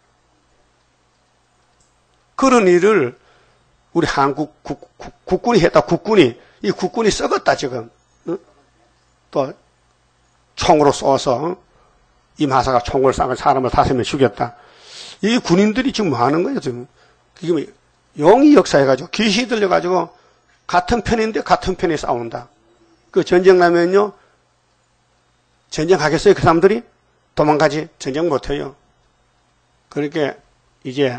그런 일을 우리 한국 국, 국, 국군이 했다, 국군이. 이 국군이 썩었다, 지금. 어? 또, 총으로 쏘아서, 이 마사가 총을 쏴서 사람을 다섯 명 죽였다. 이 군인들이 지금 뭐 하는 거예요, 지금. 지금 용의 역사해가지고, 귀신이 들려가지고, 같은 편인데 같은 편에 싸운다. 그 전쟁 나면요, 전쟁하겠어요, 그 사람들이? 도망가지. 전쟁 못해요. 그렇게, 이제,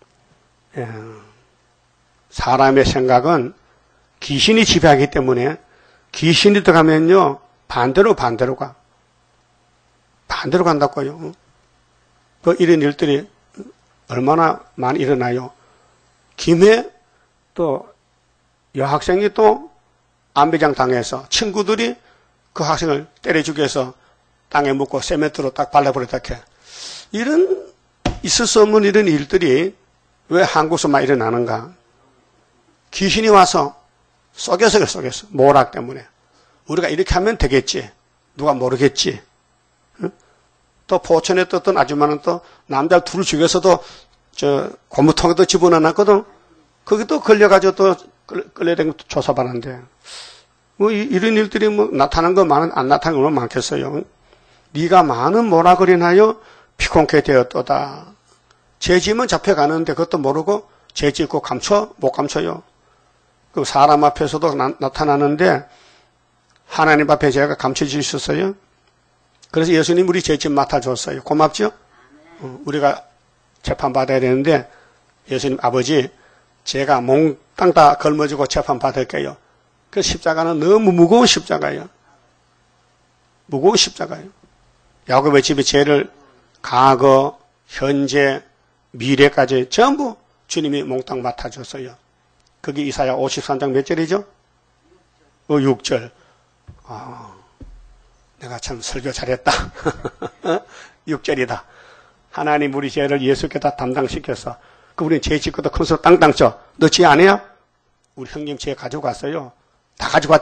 사람의 생각은 귀신이 지배하기 때문에, 귀신이 들어가면요, 반대로 반대로 가. 반대로 간다고요. 그 이런 일들이 얼마나 많이 일어나요. 김해 또 여학생이 또 안배장 당해서 친구들이 그 학생을 때려 죽여서 땅에 묻고 세멘트로 딱 발라버렸다 해. 이런 있을 수 없는 이런 일들이 왜 한국에서만 일어나는가? 귀신이 와서 속여서 속였어. 모락 때문에. 우리가 이렇게 하면 되겠지. 누가 모르겠지. 응? 또 포천에 떴던 아줌마는 또 남자 둘을 죽여서도 저 고무통에도 집어넣어놨거든. 거기 또 걸려가지고 또 끌려다니고 조사받았는데. 뭐 이런 일들이 뭐 나타난 거 많은 안 나타난 거 많겠어요. 네가 많은 모락을인하여 피곤케 되었도다. 죄지면 잡혀가는데 그것도 모르고 죄 짓고 감춰? 못 감춰요. 그 사람 앞에서도 나, 나타나는데 하나님 앞에 제가 감춰질 수 있었어요. 그래서 예수님 우리 죄짐 맡아줬어요. 고맙죠? 어, 우리가 재판받아야 되는데 예수님 아버지 제가 몽땅 다 걸머지고 재판받을게요. 그 십자가는 너무 무거운 십자가예요. 무거운 십자가예요. 야곱의 집의 죄를 과거, 현재, 미래까지 전부 주님이 몽땅 맡아줬어요. 그게 이사야 오십삼 장 몇 절이죠? 어, 육 절. 아, 내가 참 설교 잘했다. 육 절이다. 하나님 우리 죄를 예수께 다 담당시켜서 그 우리는 죄 짓고도 큰 소리 땅땅 쳐. 너 죄 안 해요? 우리 형님 죄 가지고 갔어요. 다 가지고 왔대?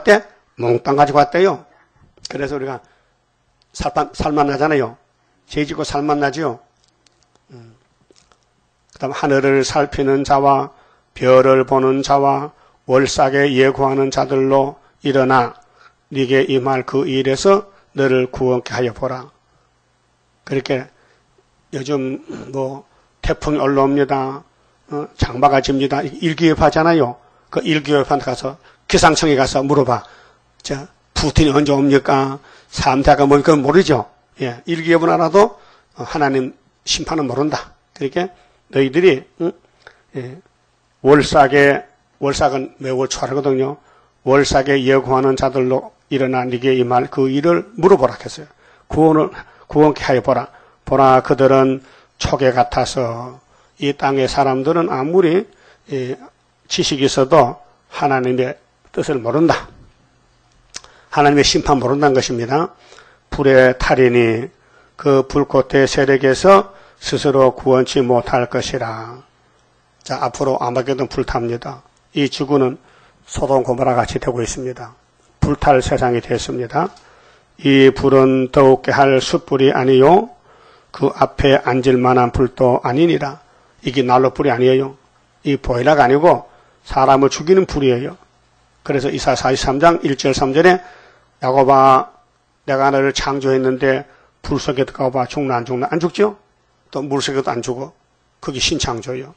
몽땅 가지고 왔대요. 그래서 우리가 살만, 살만 나잖아요. 죄 짓고 살만 나죠. 음. 그 다음 하늘을 살피는 자와 별을 보는 자와 월삭에 예고하는 자들로 일어나 네게 임할 그 일에서 너를 구원케 하여 보라. 그렇게 요즘 뭐 태풍이 올라옵니다. 어, 장마가 집니다. 일기예보하잖아요. 그 일기예보한테 가서 기상청에 가서 물어봐. 자, 푸틴이 언제 옵니까? 삼 대가 뭡니까? 모르죠. 예, 일기예보는 알아도 하나님 심판은 모른다. 그러니까 너희들이 응? 예, 월삭에 월삭은 매월 초하거든요. 월삭에 예고하는 자들로 일어나 네게 임할 그 일을 물어보라 했어요. 구원을 구원케 하여 보라. 보라 그들은 촉에 같아서 이 땅의 사람들은 아무리 예, 지식이 있어도 하나님의 뜻을 모른다. 하나님의 심판 모른다는 것입니다. 불의 탈이니 그 불꽃의 세력에서 스스로 구원치 못할 것이라. 자, 앞으로 아마게돈 불탑니다. 이 지구는 소돔 고모라 같이 되고 있습니다. 불탈 세상이 됐습니다. 이 불은 더욱 할 숯불이 아니요 그 앞에 앉을 만한 불도 아니니라. 이게 난로불이 아니에요. 이 보일러가 아니고 사람을 죽이는 불이에요. 그래서 이사야 사십삼 장 일 절 삼 절에 야곱아 내가 너를 창조했는데 불 속에 들어가봐 죽나 안 죽나? 안 죽죠? 또 물 속에도 안 죽어. 그게 신창조예요.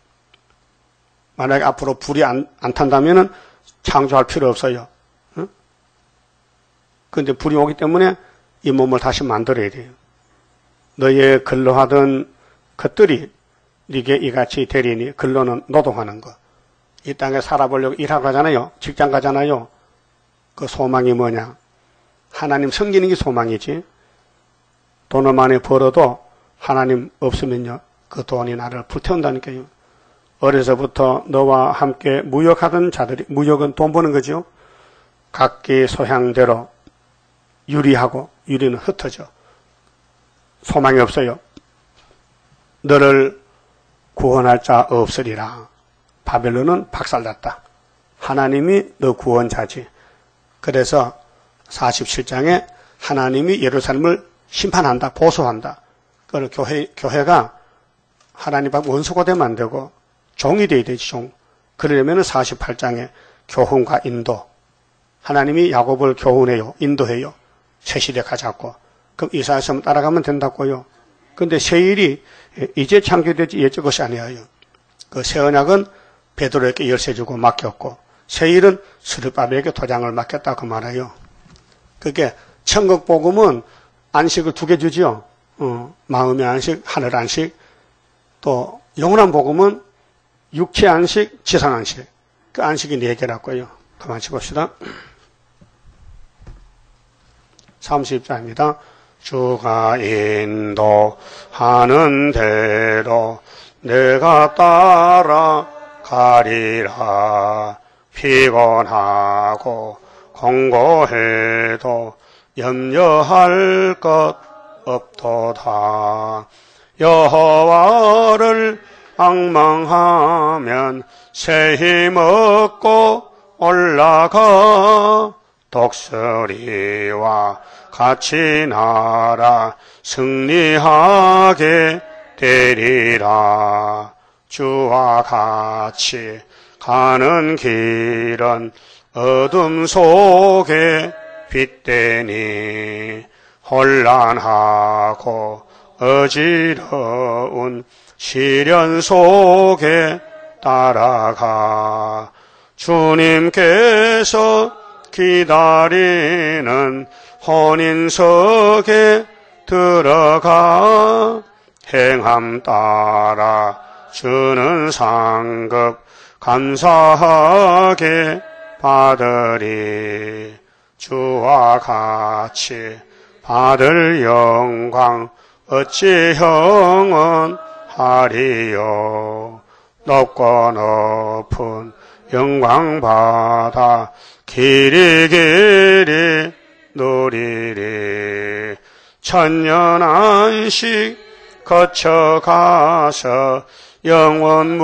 만약에 앞으로 불이 안, 안 탄다면은 창조할 필요 없어요. 응? 그런데 불이 오기 때문에 이 몸을 다시 만들어야 돼요. 너의 근로하던 것들이 네게 이같이 되리니 근로는 노동하는 거. 이 땅에 살아보려고 일하고 하잖아요. 직장 가잖아요. 그 소망이 뭐냐? 하나님 섬기는 게 소망이지. 돈을 많이 벌어도 하나님 없으면요. 그 돈이 나를 불태운다니까요. 어려서부터 너와 함께 무역하던 자들이, 무역은 돈 버는 거죠. 각기 소향대로 유리하고 유리는 흩어져. 소망이 없어요. 너를 구원할 자 없으리라. 바벨론은 박살났다. 하나님이 너 구원자지. 그래서 사십칠 장에 하나님이 예루살렘을 심판한다. 보수한다. 그걸 교회, 교회가 하나님 앞 원수가 되면 안 되고 종이 돼야 되지, 종. 그러려면 사십팔 장에 교훈과 인도. 하나님이 야곱을 교훈해요. 인도해요. 새 시대 가자고. 그럼 이사야서 따라가면 된다고요. 근데 새 일이 이제 창조되지 예적 것이 아니에요. 그 새 언약은 베드로에게 열쇠 주고 맡겼고, 새 일은 스룹바벨에게 도장을 맡겼다 그 말이에요. 그게 천국 복음은 안식을 두 개 주지요. 어, 마음의 안식, 하늘 안식. 또 영원한 복음은 육체 안식, 지상 안식. 그 안식이 네 개라고요. 그만 칩읍시다. 삼십 장입니다. 주가 인도하는 대로 내가 따라가리라. 피곤하고 공고해도 염려할 것 없도다. 여호와를 앙망하면 새 힘 얻고 올라가. 독수리와 같이 날아 승리하게 되리라. 주와 같이 가는 길은 어둠 속에 빛되니 혼란하고 어지러운 시련 속에 따라가. 주님께서 기다리는 혼인석에 들어가. 행함 따라 주는 상급 감사하게 받으리. 주와 같이 받을 영광 어찌 형언하리요. 높고 높은 영광 받아 길이 길이 누리리. 천년 안식 거쳐가서 영원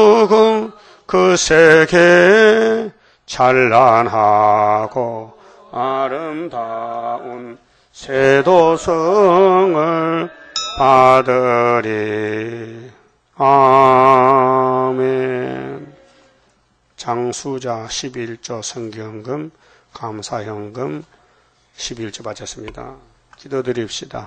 무궁 그 세계 찬란하고 아름다운 세도성을 받으리. 아멘. 장수자 십일조 성경금, 감사현금 십일조 바쳤습니다. 기도드립시다.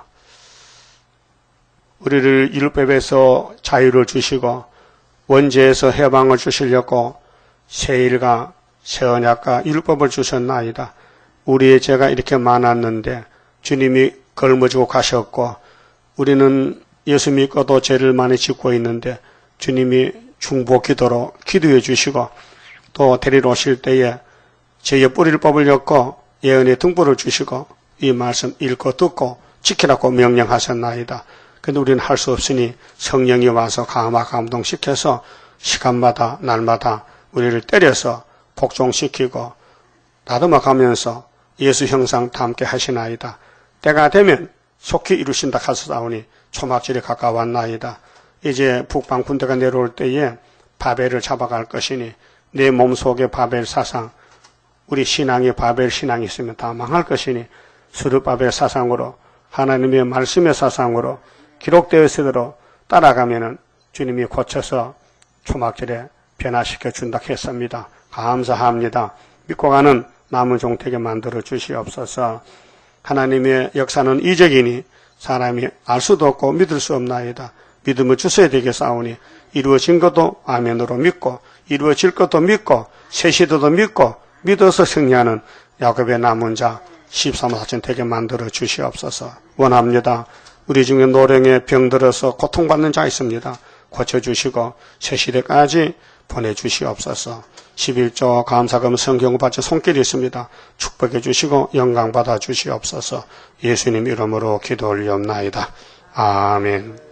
우리를 율법에서 자유를 주시고 원죄에서 해방을 주시려고 새일과 새언약과 율법을 주셨나이다. 우리의 죄가 이렇게 많았는데 주님이 걸머지고 가셨고 우리는 예수 믿고도 죄를 많이 짓고 있는데 주님이 중보 기도로 기도해 주시고 또 데리러 오실 때에 죄의 뿌리를 뽑으려고 예언의 등불을 주시고 이 말씀 읽고 듣고 지키라고 명령하셨나이다. 근데 우리는 할 수 없으니 성령이 와서 감화 감동시켜서 시간마다 날마다 우리를 때려서 복종시키고 다듬어 가면서 예수 형상 닮게 하시나이다. 때가 되면 속히 이루신다 하사오니 초막절이 가까웠나이다. 이제 북방 군대가 내려올 때에 바벨을 잡아갈 것이니 내 몸속에 바벨 사상, 우리 신앙에 바벨 신앙이 있으면 다 망할 것이니 수르바벨 사상으로 하나님의 말씀의 사상으로 기록되어 있으도록 따라가면은 주님이 고쳐서 초막절에 변화시켜 준다 했습니다. 감사합니다. 믿고 가는 남은 종되게 만들어 주시옵소서. 하나님의 역사는 이적이니 사람이 알 수도 없고 믿을 수 없나이다. 믿음을 주셔야 되겠사오니 이루어진 것도 아멘으로 믿고 이루어질 것도 믿고 새 시대도 믿고 믿어서 승리하는 야곱의 남은 자 십삼 사천 되게 만들어 주시옵소서. 원합니다. 우리 중에 노령에 병들어서 고통받는 자 있습니다. 고쳐주시고 새 시대까지 보내주시옵소서. 십일조 감사금 성경 받쳐 손길이 있습니다. 축복해 주시고 영광 받아 주시옵소서. 예수님 이름으로 기도 올리옵나이다. 아멘.